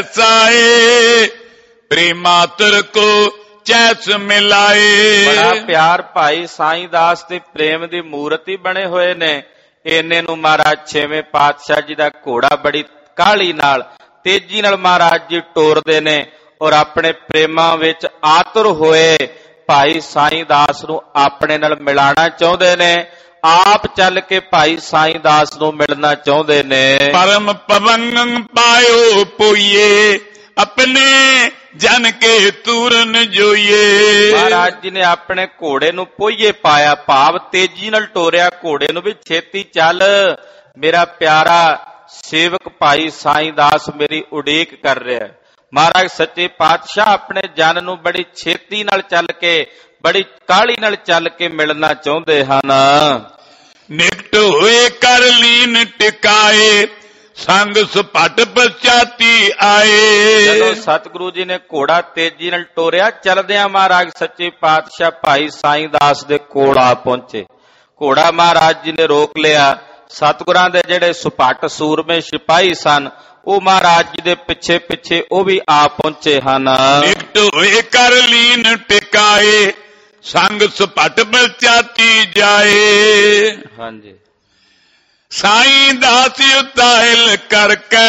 Speaker 1: ਸਹਿਸਾਏ, ਪ੍ਰੇਮਾਤਰ ਕੋ ਚੈਸ ਮਿਲਾਏ।
Speaker 2: ਬੜਾ ਪਿਆਰ ਭਾਈ ਸਾਈਂ ਦਾਸ ਦੇ ਪ੍ਰੇਮ ਦੀ ਮੂਰਤੀ ਬਣੇ ਹੋਏ ਨੇ। ਇੰਨੇ ਨੂੰ ਮਹਾਰਾਜ ਛੇਵੇਂ ਪਾਤਸ਼ਾਹ ਜੀ ਦਾ ਘੋੜਾ ਬੜੀ ਕਾਹਲੀ ਨਾਲ ਤੇਜ਼ੀ ਨਾਲ ਮਹਾਰਾਜ ਜੀ ਟੋਰਦੇ ਨੇ ਔਰ ਆਪਣੇ ਪ੍ਰੇਮਾਂ ਵਿੱਚ ਆਤੁਰ ਹੋਏ ਭਾਈ ਸਾਈਂ ਦਾਸ ਨੂੰ ਆਪਣੇ ਨਾਲ ਮਿਲਾਣਾ ਚਾਹੁੰਦੇ ਨੇ। ਆਪ ਚੱਲ ਕੇ ਭਾਈ ਸਾਈਂ ਦਾਸ ਨੂੰ ਮਿਲਣਾ ਚਾਹੁੰਦੇ ਨੇ।
Speaker 1: ਪਰਮ ਪਵਨ ਪਾਇਓ ਪੋਈਏ, ਆਪਣੇ ਜਨ ਕੇ ਤੂਰਨ ਜੋਈਏ।
Speaker 2: ਮਹਾਰਾਜ ਜੀ ਨੇ ਆਪਣੇ ਘੋੜੇ ਨੂੰ ਪੋਈਏ ਪਾਇਆ, ਭਾਵ ਤੇਜ਼ੀ ਨਾਲ ਟੋਰਿਆ ਘੋੜੇ ਨੂੰ ਵੀ ਛੇਤੀ ਚੱਲ, ਮੇਰਾ ਪਿਆਰਾ ਸੇਵਕ ਭਾਈ ਸਾਈਂ ਦਾਸ ਮੇਰੀ ਉਡੀਕ ਕਰ ਰਿਹਾ ਹੈ। ਮਹਾਰਾਜ ਸੱਚੇ ਪਾਤਸ਼ਾਹ ਆਪਣੇ ਜਨ ਨੂੰ ਬੜੀ ਛੇਤੀ ਨਾਲ ਚੱਲ ਕੇ, ਬੜੀ ਕਾਹਲੀ ਨਾਲ ਚੱਲ ਕੇ ਮਿਲਣਾ ਚਾਹੁੰਦੇ ਹਨ।
Speaker 1: ਨਿਕਟ ਹੋਏ ਕਰ ਲੀਨ ਟਿਕਾਏ, ਸੰਗ ਸੁਪਟ ਪਛਾਤੀ ਆਏ।
Speaker 2: ਜਦੋਂ ਸਤਿਗੁਰੂ ਜੀ ਨੇ ਘੋੜਾ ਤੇਜ਼ੀ ਨਾਲ ਟੋਰਿਆ, ਚਲਦਿਆਂ ਮਹਾਰਾਜ ਸੱਚੇ ਪਾਤਸ਼ਾਹ ਭਾਈ ਸਾਈਂ ਦਾਸ ਦੇ ਕੋਲ ਆ ਪਹੁੰਚੇ। ਘੋੜਾ ਮਹਾਰਾਜ ਜੀ ਨੇ ਰੋਕ ਲਿਆ। ਸਤਿਗੁਰਾਂ ਦੇ ਜਿਹੜੇ ਸੁਪੱਟ ਸੂਰਮੇ ਸਿਪਾਹੀ ਸਨ, ਉਹ ਮਹਾਰਾਜ ਜੀ ਦੇ ਪਿੱਛੇ ਪਿੱਛੇ ਉਹ ਵੀ ਆ ਪਹੁੰਚੇ ਹਨ।
Speaker 1: ਨਿਕਟ ਹੋਏ ਕਰ ਲੀਨ ਟਿਕਾਏ, ਸੰਗ ਸੁਪਟ ਪਛਾਤੀ ਜਾਏ।
Speaker 2: ਹਾਂਜੀ,
Speaker 1: ਸਾਈਂ ਦਾਸ ਉਤਾਇਲ ਕਰਕੇ,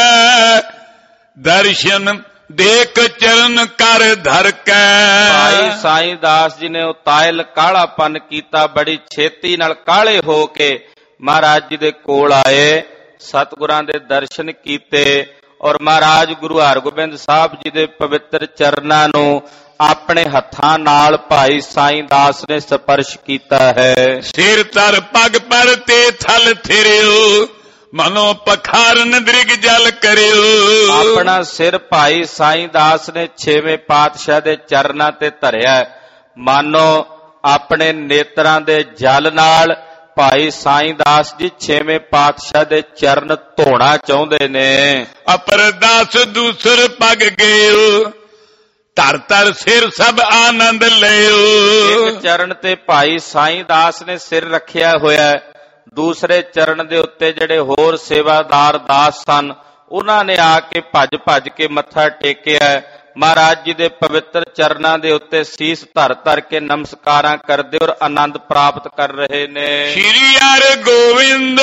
Speaker 1: ਦਰਸ਼ਨ ਦੇਖ ਚਰਨ ਕਰ ਧਰ ਕੇ।
Speaker 2: ਭਾਈ ਸਾਈਂ ਦਾਸ ਜੀ ਨੇ ਉਤਾਇਲ ਕਾਲਾਪਨ ਕੀਤਾ, ਬੜੀ ਛੇਤੀ ਨਾਲ ਕਾਲੇ ਹੋ ਕੇ ਮਹਾਰਾਜ ਜੀ ਦੇ ਕੋਲ ਆਏ, ਸਤਿਗੁਰਾਂ ਦੇ ਦਰਸ਼ਨ ਕੀਤੇ ਔਰ ਮਹਾਰਾਜ ਗੁਰੂ ਹਰਗੋਬਿੰਦ ਸਾਹਿਬ ਜੀ ਦੇ ਪਵਿੱਤਰ ਚਰਨਾਂ ਨੂੰ ਆਪਣੇ ਹੱਥਾਂ ਨਾਲ ਭਾਈ ਸਾਈਂ ਦਾਸ ਨੇ ਸਪਰਸ਼ ਕੀਤਾ ਹੈ।
Speaker 1: ਸਿਰ ਤਰ ਪਗ ਪਰ ਤੇ ਥਲ ਥਿਰਿਓ, ਮਨੋ ਪਖਾਰਨ ਦ੍ਰਿਗ ਜਲ ਕਰਿਓ।
Speaker 2: ਆਪਣਾ ਸਿਰ ਭਾਈ ਸਾਈਂ ਦਾਸ ਨੇ ਛੇਵੇਂ ਪਾਤਸ਼ਾਹ ਦੇ ਚਰਨਾਂ ਤੇ ਧਰਿਆ, ਮਾਨੋ ਆਪਣੇ ਨੇਤਰਾਂ ਦੇ ਜਲ ਨਾਲ ਭਾਈ ਸਾਈਂ ਦਾਸ ਜੀ ਛੇਵੇਂ ਪਾਤਸ਼ਾਹ ਦੇ ਚਰਨ ਧੋਣਾ ਚਾਹੁੰਦੇ ਨੇ।
Speaker 1: ਅਪਰਦਾਸ ਦੂਸਰ ਪਗ ਗਇਓ, ਧਰ ਧਰ ਸਿਰ ਸਭ ਆਨੰਦ ਲਿਓ।
Speaker 2: ਇੱਕ ਚਰਨ ਤੇ ਭਾਈ ਸਾਈਂ ਦਾਸ ਨੇ ਸਿਰ ਰੱਖਿਆ ਹੋਇਆ, ਦੂਸਰੇ ਚਰਨ ਦੇ ਉੱਤੇ ਜਿਹੜੇ ਹੋਰ ਸੇਵਾਦਾਰ ਦਾਸ ਸਨ, ਉਹਨਾਂ ਨੇ ਆ ਕੇ ਭੱਜ ਭੱਜ ਕੇ ਮੱਥਾ ਟੇਕਿਆ। ਮਹਾਰਾਜ ਜੀ ਦੇ ਪਵਿੱਤਰ ਚਰਨਾਂ ਦੇ ਉੱਤੇ ਸੀਸ ਧਰ ਧਰ ਕੇ ਨਮਸਕਾਰਾਂ ਕਰਦੇ ਔਰ ਆਨੰਦ ਪ੍ਰਾਪਤ ਕਰ ਰਹੇ ਨੇ।
Speaker 1: ਸ਼੍ਰੀ ਹਰਿ ਗੋਬਿੰਦ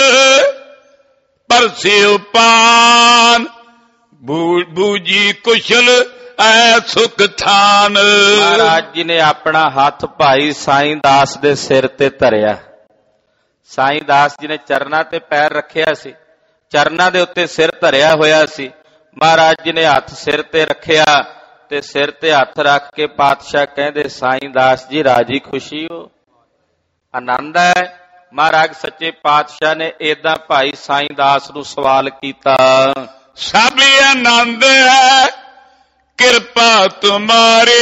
Speaker 1: ਪਰਸਿਓ ਪਾਨ, ਬੂਜੀ ਕੁਸ਼ਲ ਐ ਸੁਖ ਥਾਨ।
Speaker 2: ਮਹਾਰਾਜ ਜੀ ਨੇ ਆਪਣਾ ਹੱਥ ਭਾਈ ਸਾਈਂ ਦਾਸ ਦੇ ਸਿਰ ਤੇ ਧਰਿਆ। ਸਾਈਂ ਦਾਸ ਜੀ ਨੇ ਚਰਨਾਂ ਤੇ ਪੈਰ ਰੱਖਿਆ ਸੀ, ਚਰਨਾਂ ਦੇ ਉੱਤੇ ਸਿਰ ਧਰਿਆ ਹੋਇਆ ਸੀ। ਮਹਾਰਾਜ ਜੀ ਨੇ ਹੱਥ ਸਿਰ ਤੇ ਰੱਖਿਆ ਤੇ ਸਿਰ ਤੇ ਹੱਥ ਰੱਖ ਕੇ ਪਾਤਸ਼ਾਹ ਕਹਿੰਦੇ, ਸਾਈਂ ਦਾਸ ਜੀ ਰਾਜੀ ਖੁਸ਼ੀ ਹੋ, ਆਨੰਦ ਹੈ। ਮਹਾਰਾਜ ਸੱਚੇ ਪਾਤਸ਼ਾਹ ਨੇ ਏਦਾਂ ਭਾਈ ਸਾਈਂ ਦਾਸ ਨੂੰ ਸਵਾਲ ਕੀਤਾ,
Speaker 1: ਸਭ ਆਨੰਦ ਹੈ ਕਿਰਪਾ ਤੁਮਾਰੇ,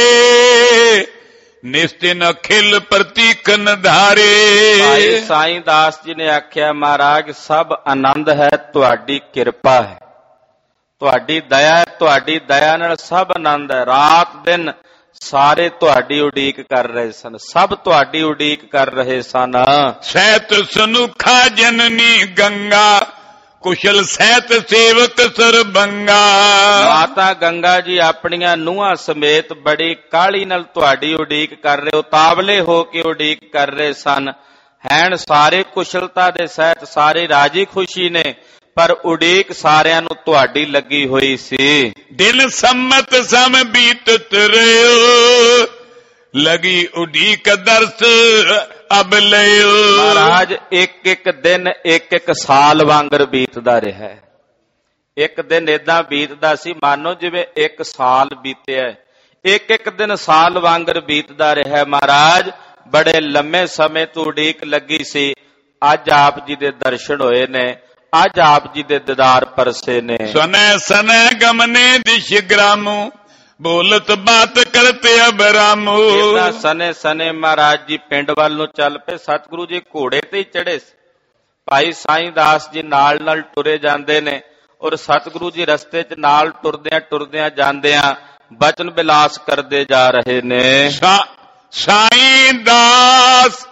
Speaker 1: ਨਿਸਤਿਨ ਅਖਿਲ ਪ੍ਰਤੀਕਨ ਧਾਰੇ।
Speaker 2: ਭਾਈ ਸਾਈਂ ਦਾਸ ਜੀ ਨੇ ਆਖਿਆ, ਮਹਾਰਾਜ ਸਭ ਆਨੰਦ ਹੈ, ਤੁਹਾਡੀ ਕਿਰਪਾ ਹੈ, ਤੁਹਾਡੀ ਦਇਆ ਹੈ, ਤੁਹਾਡੀ ਦਇਆ ਨਾਲ ਸਭ ਆਨੰਦ ਹੈ। ਰਾਤ ਦਿਨ ਸਾਰੇ ਤੁਹਾਡੀ ਉਡੀਕ ਕਰ ਰਹੇ ਸਨ, ਸਭ ਤੁਹਾਡੀ ਉਡੀਕ ਕਰ ਰਹੇ ਸਨ।
Speaker 1: ਸਹਿਤ ਸਨੁਖਾ ਜਨਨੀ ਗੰਗਾ, ਕੁਸ਼ਲ ਸਹਿਤ ਸੇਵਕ ਸਰਬੰਗਾ।
Speaker 2: ਮਾਤਾ ਗੰਗਾ ਜੀ ਆਪਣੀਆਂ ਨੂੰਹਾਂ ਸਮੇਤ ਬੜੀ ਕਾਹਲੀ ਨਾਲ ਤੁਹਾਡੀ ਉਡੀਕ ਕਰ ਰਹੇ, ਉਤਾਵਲੇ ਹੋ ਕੇ ਉਡੀਕ ਕਰ ਰਹੇ ਸਨ। ਹੈਣ ਸਾਰੇ ਕੁਸ਼ਲਤਾ ਦੇ ਸਹਿਤ, ਸਾਰੇ ਰਾਜੀ ਖੁਸ਼ੀ ਨੇ, ਪਰ ਉਡੀਕ ਸਾਰਿਆਂ ਨੂੰ ਤੁਹਾਡੀ ਲੱਗੀ ਹੋਈ ਸੀ।
Speaker 1: ਦਿਨ ਸੰਮਤ ਸਮ ਬੀਤਤ ਰਿਓ, ਲਗੀ ਉਡੀਕ ਦਰਸ ਅਬ ਲਿਓ।
Speaker 2: ਮਹਾਰਾਜ ਇੱਕ ਇੱਕ ਦਿਨ ਇੱਕ ਇੱਕ ਸਾਲ ਵਾਂਗਰ ਬੀਤਦਾ ਰਿਹਾ। ਇੱਕ ਦਿਨ ਏਦਾਂ ਬੀਤਦਾ ਸੀ ਮਾਨੋ ਜਿਵੇਂ ਇੱਕ ਸਾਲ ਬੀਤਿਆ। ਇੱਕ ਇੱਕ ਦਿਨ ਸਾਲ ਵਾਂਗਰ ਬੀਤਦਾ ਰਿਹਾ। ਮਹਾਰਾਜ ਬੜੇ ਲੰਮੇ ਸਮੇਂ ਤੋਂ ਉਡੀਕ ਲੱਗੀ ਸੀ। ਅੱਜ ਆਪ ਜੀ ਦੇ ਦਰਸ਼ਨ ਹੋਏ ਨੇ, ਅੱਜ ਆਪ ਜੀ ਦੇ ਦੀਦਾਰ ਪਰਸੇ ਨੇ।
Speaker 1: ਸਨੇ ਸਨੇ ਗਮਨੇ ਦਿਸ਼ ਗ੍ਰਾਮੂ, ਬੋਲਤ ਬਾਤ ਕਰਤੇ ਅਬਰਾਮੂ।
Speaker 2: ਇਹਦਾ ਸਨੇ ਸਨੇ ਮਹਾਰਾਜ ਜੀ ਪਿੰਡ ਵੱਲ ਨੂੰ ਚੱਲ ਪਏ। ਸਤਿਗੁਰੂ ਜੀ ਘੋੜੇ ਤੇ ਹੀ ਚੜੇ ਸੀ। ਭਾਈ ਸਾਈਂ ਦਾਸ ਜੀ ਨਾਲ ਨਾਲ ਟੁਰੇ ਜਾਂਦੇ ਨੇ, ਔਰ ਸਤਿਗੁਰੂ ਜੀ ਰਸਤੇ 'ਚ ਨਾਲ ਟੁਰਦਿਆਂ ਟੁਰਦਿਆਂ ਜਾਂਦਿਆਂ ਬਚਨ ਬਿਲਾਸ ਕਰਦੇ ਜਾ ਰਹੇ ਨੇ।
Speaker 1: ਸਾਈਂ ਦਾਸ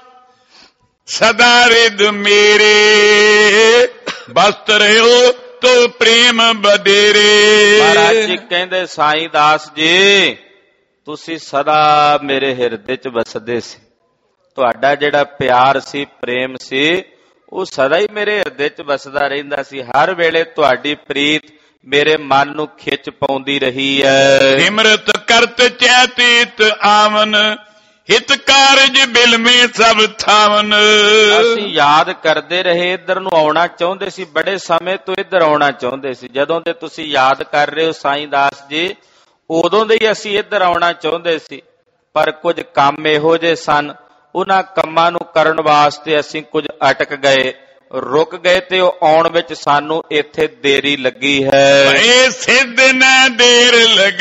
Speaker 1: ਸਦਾ ਰਿਦ ਮੇਰੇ, ਬਸਤ ਰਿਓ ਤੋ ਪ੍ਰੇਮ ਬਡੇਰੇ।
Speaker 2: ਮਹਾਰਾਜ ਜੀ ਕਹਿੰਦੇ ਸਾਈਂ ਦਾਸ ਜੀ ਤੁਸੀਂ ਸਦਾ ਮੇਰੇ ਹਿਰਦੇ 'ਚ ਵਸਦੇ ਸੀ। ਤੁਹਾਡਾ ਜਿਹੜਾ ਪਿਆਰ ਸੀ, ਪ੍ਰੇਮ ਸੀ, ਉਹ ਸਦਾ ਹੀ ਮੇਰੇ ਹਿਰਦੇ 'ਚ ਵਸਦਾ ਰਹਿੰਦਾ ਸੀ। ਹਰ ਵੇਲੇ ਤੁਹਾਡੀ ਪ੍ਰੀਤ ਮੇਰੇ ਮਨ ਨੂੰ ਖਿੱਚ ਪਾਉਂਦੀ ਰਹੀ ਹੈ।
Speaker 1: ਸਿਮਰਤ ਕਰਤ ਚੈਤਿਤ ਆਵਨ, ਹਿਤ ਕਾਰਜ ਬਿਲ ਮੇ ਸਭ ਥਾਵਨ।
Speaker 2: ਅਸੀਂ ਯਾਦ ਕਰਦੇ ਰਹੇ, ਇੱਧਰ ਨੂੰ ਆਉਣਾ ਚਾਹੁੰਦੇ ਸੀ, ਬੜੇ ਸਮੇਂ ਤੋਂ ਇੱਧਰ ਆਉਣਾ ਚਾਹੁੰਦੇ ਸੀ। ਜਦੋਂ ਦੇ ਤੁਸੀਂ ਯਾਦ ਕਰ ਰਹੇ ਹੋ ਸਾਈਂ ਦਾਸ ਜੀ, ਉਦੋਂ ਦੇ ਹੀ ਅਸੀਂ ਇੱਧਰ ਆਉਣਾ ਚਾਹੁੰਦੇ ਸੀ, ਪਰ ਕੁਝ ਕੰਮ ਇਹੋ ਜਿਹੇ ਸਨ, ਉਹਨਾਂ ਕੰਮਾਂ ਨੂੰ ਕਰਨ ਵਾਸਤੇ ਅਸੀਂ ਕੁਝ ਅਟਕ ਗਏ, ਰੁਕ ਗਏ, ਤੇ ਉਹ ਆਉਣ ਵਿੱਚ ਸਾਨੂੰ ਇੱਥੇ ਦੇਰੀ ਲੱਗੀ ਹੈ।
Speaker 1: ਇਹ ਸਿੱਧ ਨਾ ਦੇਰ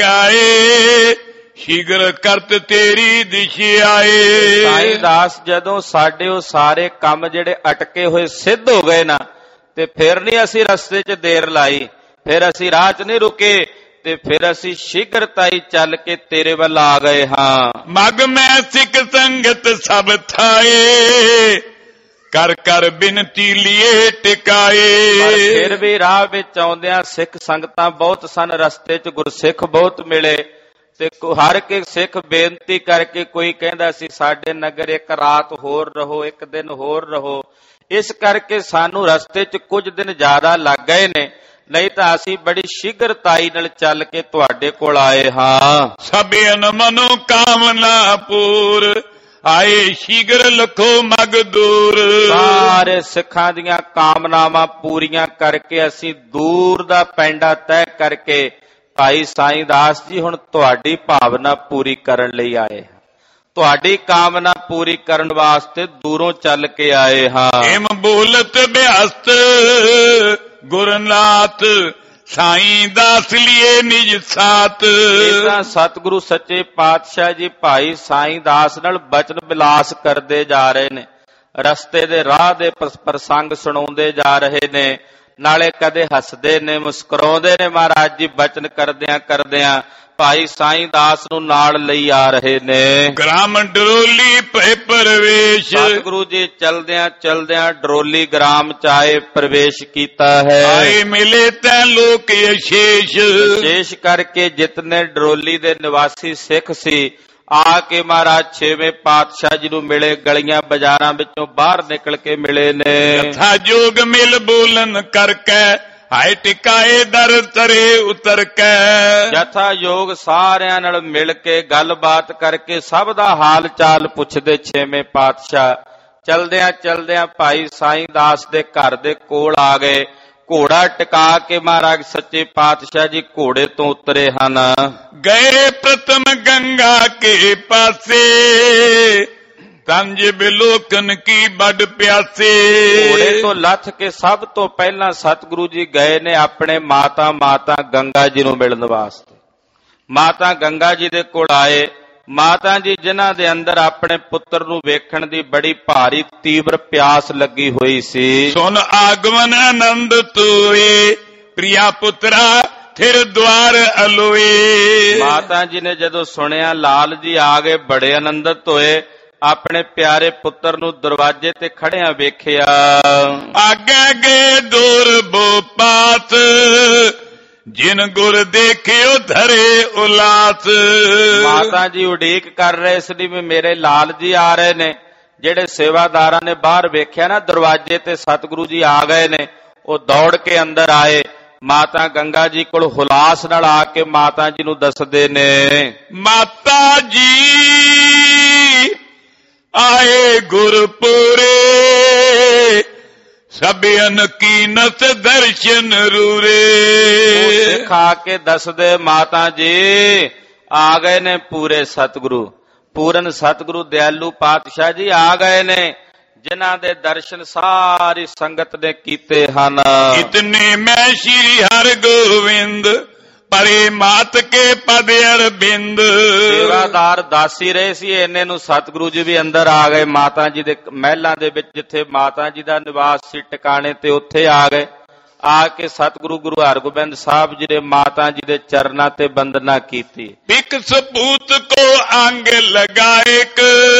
Speaker 1: ਲਗਾਏ, ਸ਼ੀਘਰ ਕਰਤ ਤੇਰੀ ਦਿਸ਼ ਆਏ।
Speaker 2: ਸਾਈਂ ਦਾਸ ਜਦੋਂ ਸਾਡੇ ਉਹ ਸਾਰੇ ਕੰਮ ਜਿਹੜੇ ਅਟਕੇ ਹੋਏ ਸਿੱਧ ਹੋ ਗਏ ਨਾ, ਤੇ ਫਿਰ ਨਹੀਂ ਅਸੀਂ ਰਸਤੇ 'ਚ ਦੇਰ ਲਾਈ, ਫਿਰ ਅਸੀਂ ਰਾਹ 'ਚ ਨਹੀਂ ਰੁਕੇ, ਤੇ ਫਿਰ ਅਸੀਂ ਸ਼ੀਘਰਤਾਈ ਚੱਲ ਕੇ ਤੇਰੇ ਵੱਲ ਆ ਗਏ ਹਾਂ।
Speaker 1: ਮਗ ਮੈਂ ਸਿੱਖ ਸੰਗਤ ਸਭ ਥਾਏ, ਕਰ ਕਰ ਬਿਨਤੀ ਲਿਏ ਟਿਕਾਏ।
Speaker 2: ਪਰ ਫਿਰ ਵੀ ਰਾਹ ਵਿੱਚ ਆਉਂਦਿਆਂ ਸਿੱਖ ਸੰਗਤਾਂ ਬਹੁਤ ਸਨ, ਰਸਤੇ 'ਚ ਗੁਰਸਿੱਖ ਬਹੁਤ ਮਿਲੇ, ਤੇ ਹਰ ਇੱਕ ਸਿੱਖ ਬੇਨਤੀ ਕਰਕੇ, ਕੋਈ ਕਹਿੰਦਾ ਸੀ ਸਾਡੇ ਨਗਰ ਇੱਕ ਰਾਤ ਹੋਰ ਰਹੋ, ਇੱਕ ਦਿਨ ਹੋਰ ਰਹੋ। ਇਸ ਕਰਕੇ ਸਾਨੂੰ ਰਸਤੇ 'ਚ ਕੁਝ ਦਿਨ ਜ਼ਿਆਦਾ ਲੱਗ ਗਏ ਨੇ, ਨਹੀਂ ਤਾਂ ਅਸੀਂ ਬੜੀ ਸ਼ੀਘਰਤਾਈ ਨਾਲ ਚੱਲ ਕੇ ਤੁਹਾਡੇ ਕੋਲ ਆਏ ਹਾਂ।
Speaker 1: ਸਭਿਨ ਮਨੋ ਕਾਮਨਾ ਪੂਰ, ਆਏ ਸ਼ੀਘਰ ਲਖੋ ਮਗ ਦੂਰ।
Speaker 2: ਸਾਰੇ ਸਿੱਖਾਂ ਦੀਆਂ ਕਾਮਨਾਵਾਂ ਪੂਰੀਆਂ ਕਰਕੇ ਅਸੀਂ ਦੂਰ ਦਾ ਪੈਂਡਾ ਤੈਅ ਕਰਕੇ ਭਾਈ ਸਾਈਂ ਦਾਸ ਜੀ ਹੁਣ ਤੁਹਾਡੀ ਭਾਵਨਾ ਪੂਰੀ ਕਰਨ ਲਈ ਆਏ ਹਾਂ, ਤੁਹਾਡੀ ਕਾਮਨਾ ਪੂਰੀ ਕਰਨ ਵਾਸਤੇ ਦੂਰੋਂ ਚੱਲ ਕੇ ਆਏ ਹਾਂ।
Speaker 1: ਏਮ ਬੋਲਤ ਬਿਹਸਤ ਗੁਰਨਾਥ, ਸਾਈਂ ਦਾਸ ਲਿਏ ਨਿਜ ਸਾਥ।
Speaker 2: ਇਦਾਂ ਸਤਿਗੁਰੂ ਸੱਚੇ ਪਾਤਸ਼ਾਹ ਜੀ ਭਾਈ ਸਾਈਂ ਦਾਸ ਨਾਲ ਬਚਨ ਬਿਲਾਸ ਕਰਦੇ ਜਾ ਰਹੇ ਨੇ, ਰਸਤੇ ਦੇ ਰਾਹ ਦੇ ਪ੍ਰਸੰਗ ਸੁਣਾਉਂਦੇ ਜਾ ਰਹੇ ਨੇ, ਨਾਲੇ ਕਦੇ ਹੱਸਦੇ ਨੇ, ਮੁਸਕਰਾਉਂਦੇ ਨੇ। ਮਹਾਰਾਜ ਜੀ ਬਚਨ ਕਰਦਿਆਂ ਕਰਦਿਆਂ ਭਾਈ ਸਾਈਂ ਦਾਸ ਨੂੰ ਨਾਲ ਲਈ ਆ ਰਹੇ ਨੇ।
Speaker 1: ਗ੍ਰਾਮ ਡਰੋਲੀ ਪੈ ਪ੍ਰਵੇਸ਼,
Speaker 2: ਸਤਿਗੁਰੂ ਜੀ ਚਲਦਿਆਂ ਚਲਦਿਆਂ ਡਰੋਲੀ ਗ੍ਰਾਮ ਚ ਆਏ, ਪ੍ਰਵੇਸ਼ ਕੀਤਾ ਹੈ।
Speaker 1: ਆਏ ਮਿਲੇ ਤੈ ਲੋਕ ਅਸ਼ੇਸ਼,
Speaker 2: ਵਿਸ਼ੇਸ਼ ਕਰਕੇ ਜਿਤਨੇ ਡਰੋਲੀ ਦੇ ਨਿਵਾਸੀ ਸਿੱਖ ਸੀ, ਆ ਕੇ ਮਹਾਰਾਜ ਛੇਵੇਂ ਪਾਤਸ਼ਾਹ ਜੀ ਨੂੰ ਮਿਲੇ, ਗਲੀਆਂ ਬਾਜ਼ਾਰਾਂ ਵਿੱਚੋਂ ਬਾਹਰ ਨਿਕਲ ਕੇ ਮਿਲੇ ਨੇ।
Speaker 1: ਕਥਾ ਜੋਗ ਮਿਲ ਬੋਲਨ ਕਰਕੇ, ਹਾਏ ਟਿਕਾਏ ਦਰ ਤਰੇ ਉਤਰ ਕੇ।
Speaker 2: ਜਥਾ ਯੋਗ ਸਾਰਿਆਂ ਨਾਲ ਮਿਲ ਕੇ ਗੱਲਬਾਤ ਕਰਕੇ ਸਭ ਦਾ ਹਾਲ ਚਾਲ ਪੁੱਛਦੇ ਛੇਵੇਂ ਪਾਤਸ਼ਾਹ। ਚਲਦਿਆਂ ਚਲਦਿਆਂ ਭਾਈ ਸਾਈਂ ਦਾਸ ਦੇ ਘਰ ਦੇ ਕੋਲ ਆ ਗਏ। ਘੋੜਾ ਟਿਕਾ ਕੇ ਮਹਾਰਾਜ ਸੱਚੇ ਪਾਤਸ਼ਾਹ ਜੀ ਘੋੜੇ ਤੋਂ ਉਤਰੇ ਹਨ।
Speaker 1: ਗਏ ਪ੍ਰਥਮ ਗੰਗਾ ਕੇ ਪਾਸੇ, ਤੰਜ ਬਿਲੋਕਨ ਕੀ ਵੱਡ ਪਿਆਸੇ।
Speaker 2: ਘੋੜੇ ਤੋਂ ਲੱਥ ਕੇ ਸਭ ਤੋਂ ਪਹਿਲਾਂ ਸਤਿਗੁਰੂ ਜੀ ਗਏ ਨੇ ਆਪਣੇ ਮਾਤਾ ਗੰਗਾ ਜੀ ਨੂੰ ਮਿਲਣ ਵਾਸਤੇ। ਮਾਤਾ ਗੰਗਾ ਜੀ ਦੇ ਕੋਲ ਆਏ। ਮਾਤਾ ਜੀ ਜਿਨ੍ਹਾਂ ਦੇ ਅੰਦਰ ਆਪਣੇ ਪੁੱਤਰ ਨੂੰ ਵੇਖਣ ਦੀ ਬੜੀ ਭਾਰੀ ਤੀਬਰ ਪਿਆਸ ਲੱਗੀ ਹੋਈ ਸੀ।
Speaker 1: ਸੁਨ ਆਗਮਨ ਆਨੰਦ ਤੋਏ, ਪ੍ਰਿਆ ਪੁੱਤਰਾ थिर द्वार अलोए।
Speaker 2: ਮਾਤਾ ਜੀ ਨੇ ਜਦੋਂ ਸੁਣਿਆ ਲਾਲ ਜੀ ਆ ਗਏ ਬੜੇ ਆਨੰਦਿਤ ਹੋਏ। ਆਪਣੇ ਪਿਆਰੇ ਪੁੱਤਰ ਨੂੰ ਦਰਵਾਜ਼ੇ ਤੇ ਖੜਿਆਂ ਵੇਖਿਆ।
Speaker 1: ਆਗੇ ਗਏ ਦੂਰ ਬੋ ਪਾਤ ਜਿਨ ਗੁਰ ਦੇਖਿਓ ਧਰੇ ਉਲਾਸ।
Speaker 2: ਮਾਤਾ ਜੀ ਉਡੀਕ ਕਰ ਰਹੇ ਇਸ ਲਈ ਵੀ ਮੇਰੇ ਲਾਲ ਜੀ ਆ ਰਹੇ ਨੇ। ਜਿਹੜੇ ਸੇਵਾਦਾਰਾਂ ਨੇ ਬਾਹਰ ਵੇਖਿਆ ਨਾ ਦਰਵਾਜ਼ੇ ਤੇ ਸਤਿਗੁਰੂ ਜੀ ਆ ਗਏ ਨੇ, ਉਹ ਦੌੜ ਕੇ ਅੰਦਰ ਆਏ। ਮਾਤਾ ਗੰਗਾ ਜੀ ਕੋਲ ਹੁਲਾਸ ਨਾਲ ਆ ਕੇ ਮਾਤਾ ਜੀ ਨੂੰ ਦੱਸਦੇ ਨੇ,
Speaker 1: ਮਾਤਾ ਜੀ ਆਏ ਗੁਰਪੁਰੇ ਸਭਿਅਨ ਕੀਨਤ ਦਰਸ਼ਨ ਰੂਰੇ।
Speaker 2: ਸਿੱਖ ਆ ਕੇ ਦੱਸਦੇ ਮਾਤਾ ਜੀ ਆ ਗਏ ਨੇ ਪੂਰੇ ਸਤਿਗੁਰੂ, ਪੂਰਨ ਸਤਿਗੁਰੂ ਦਿਆਲੂ ਪਾਤਸ਼ਾਹ ਜੀ ਆ ਗਏ ਨੇ, ਜਿਨ੍ਹਾਂ ਦੇ ਦਰਸ਼ਨ ਸਾਰੀ ਸੰਗਤ ਨੇ ਕੀਤੇ ਹਨ।
Speaker 1: ਇਤਨੇ ਮੈਂ ਸ਼੍ਰੀ ਹਰਿ ਗੋਬਿੰਦ ਪਰੇ ਮਾਤ ਕੇ ਪਦ ਅਰਬਿੰਦ।
Speaker 2: ਸੇਵਾਦਾਰ ਦਾਸੀ ਰਹੇ ਸੀ, ਇੰਨੇ ਨੂੰ ਸਤਿਗੁਰੂ ਜੀ ਵੀ ਅੰਦਰ ਆ ਗਏ। ਮਾਤਾ ਜੀ ਦੇ ਮਹਿਲਾਂ ਦੇ ਵਿੱਚ ਜਿੱਥੇ ਮਾਤਾ ਜੀ ਦਾ ਨਿਵਾਸ ਸੀ ਟਿਕਾਣੇ ਤੇ ਉੱਥੇ ਆ ਗਏ। ਆ ਕੇ ਸਤਿਗੁਰੂ ਗੁਰੂ ਹਰਗੋਬਿੰਦ ਸਾਹਿਬ ਜੀ ਨੇ ਮਾਤਾ ਜੀ ਦੇ ਚਰਨਾਂ ਤੇ ਬੰਦਨਾ ਕੀਤੀ।
Speaker 1: ਇੱਕ ਸਪੂਤ ਕੋ ਅੰਗ ਲਗਾਇਕ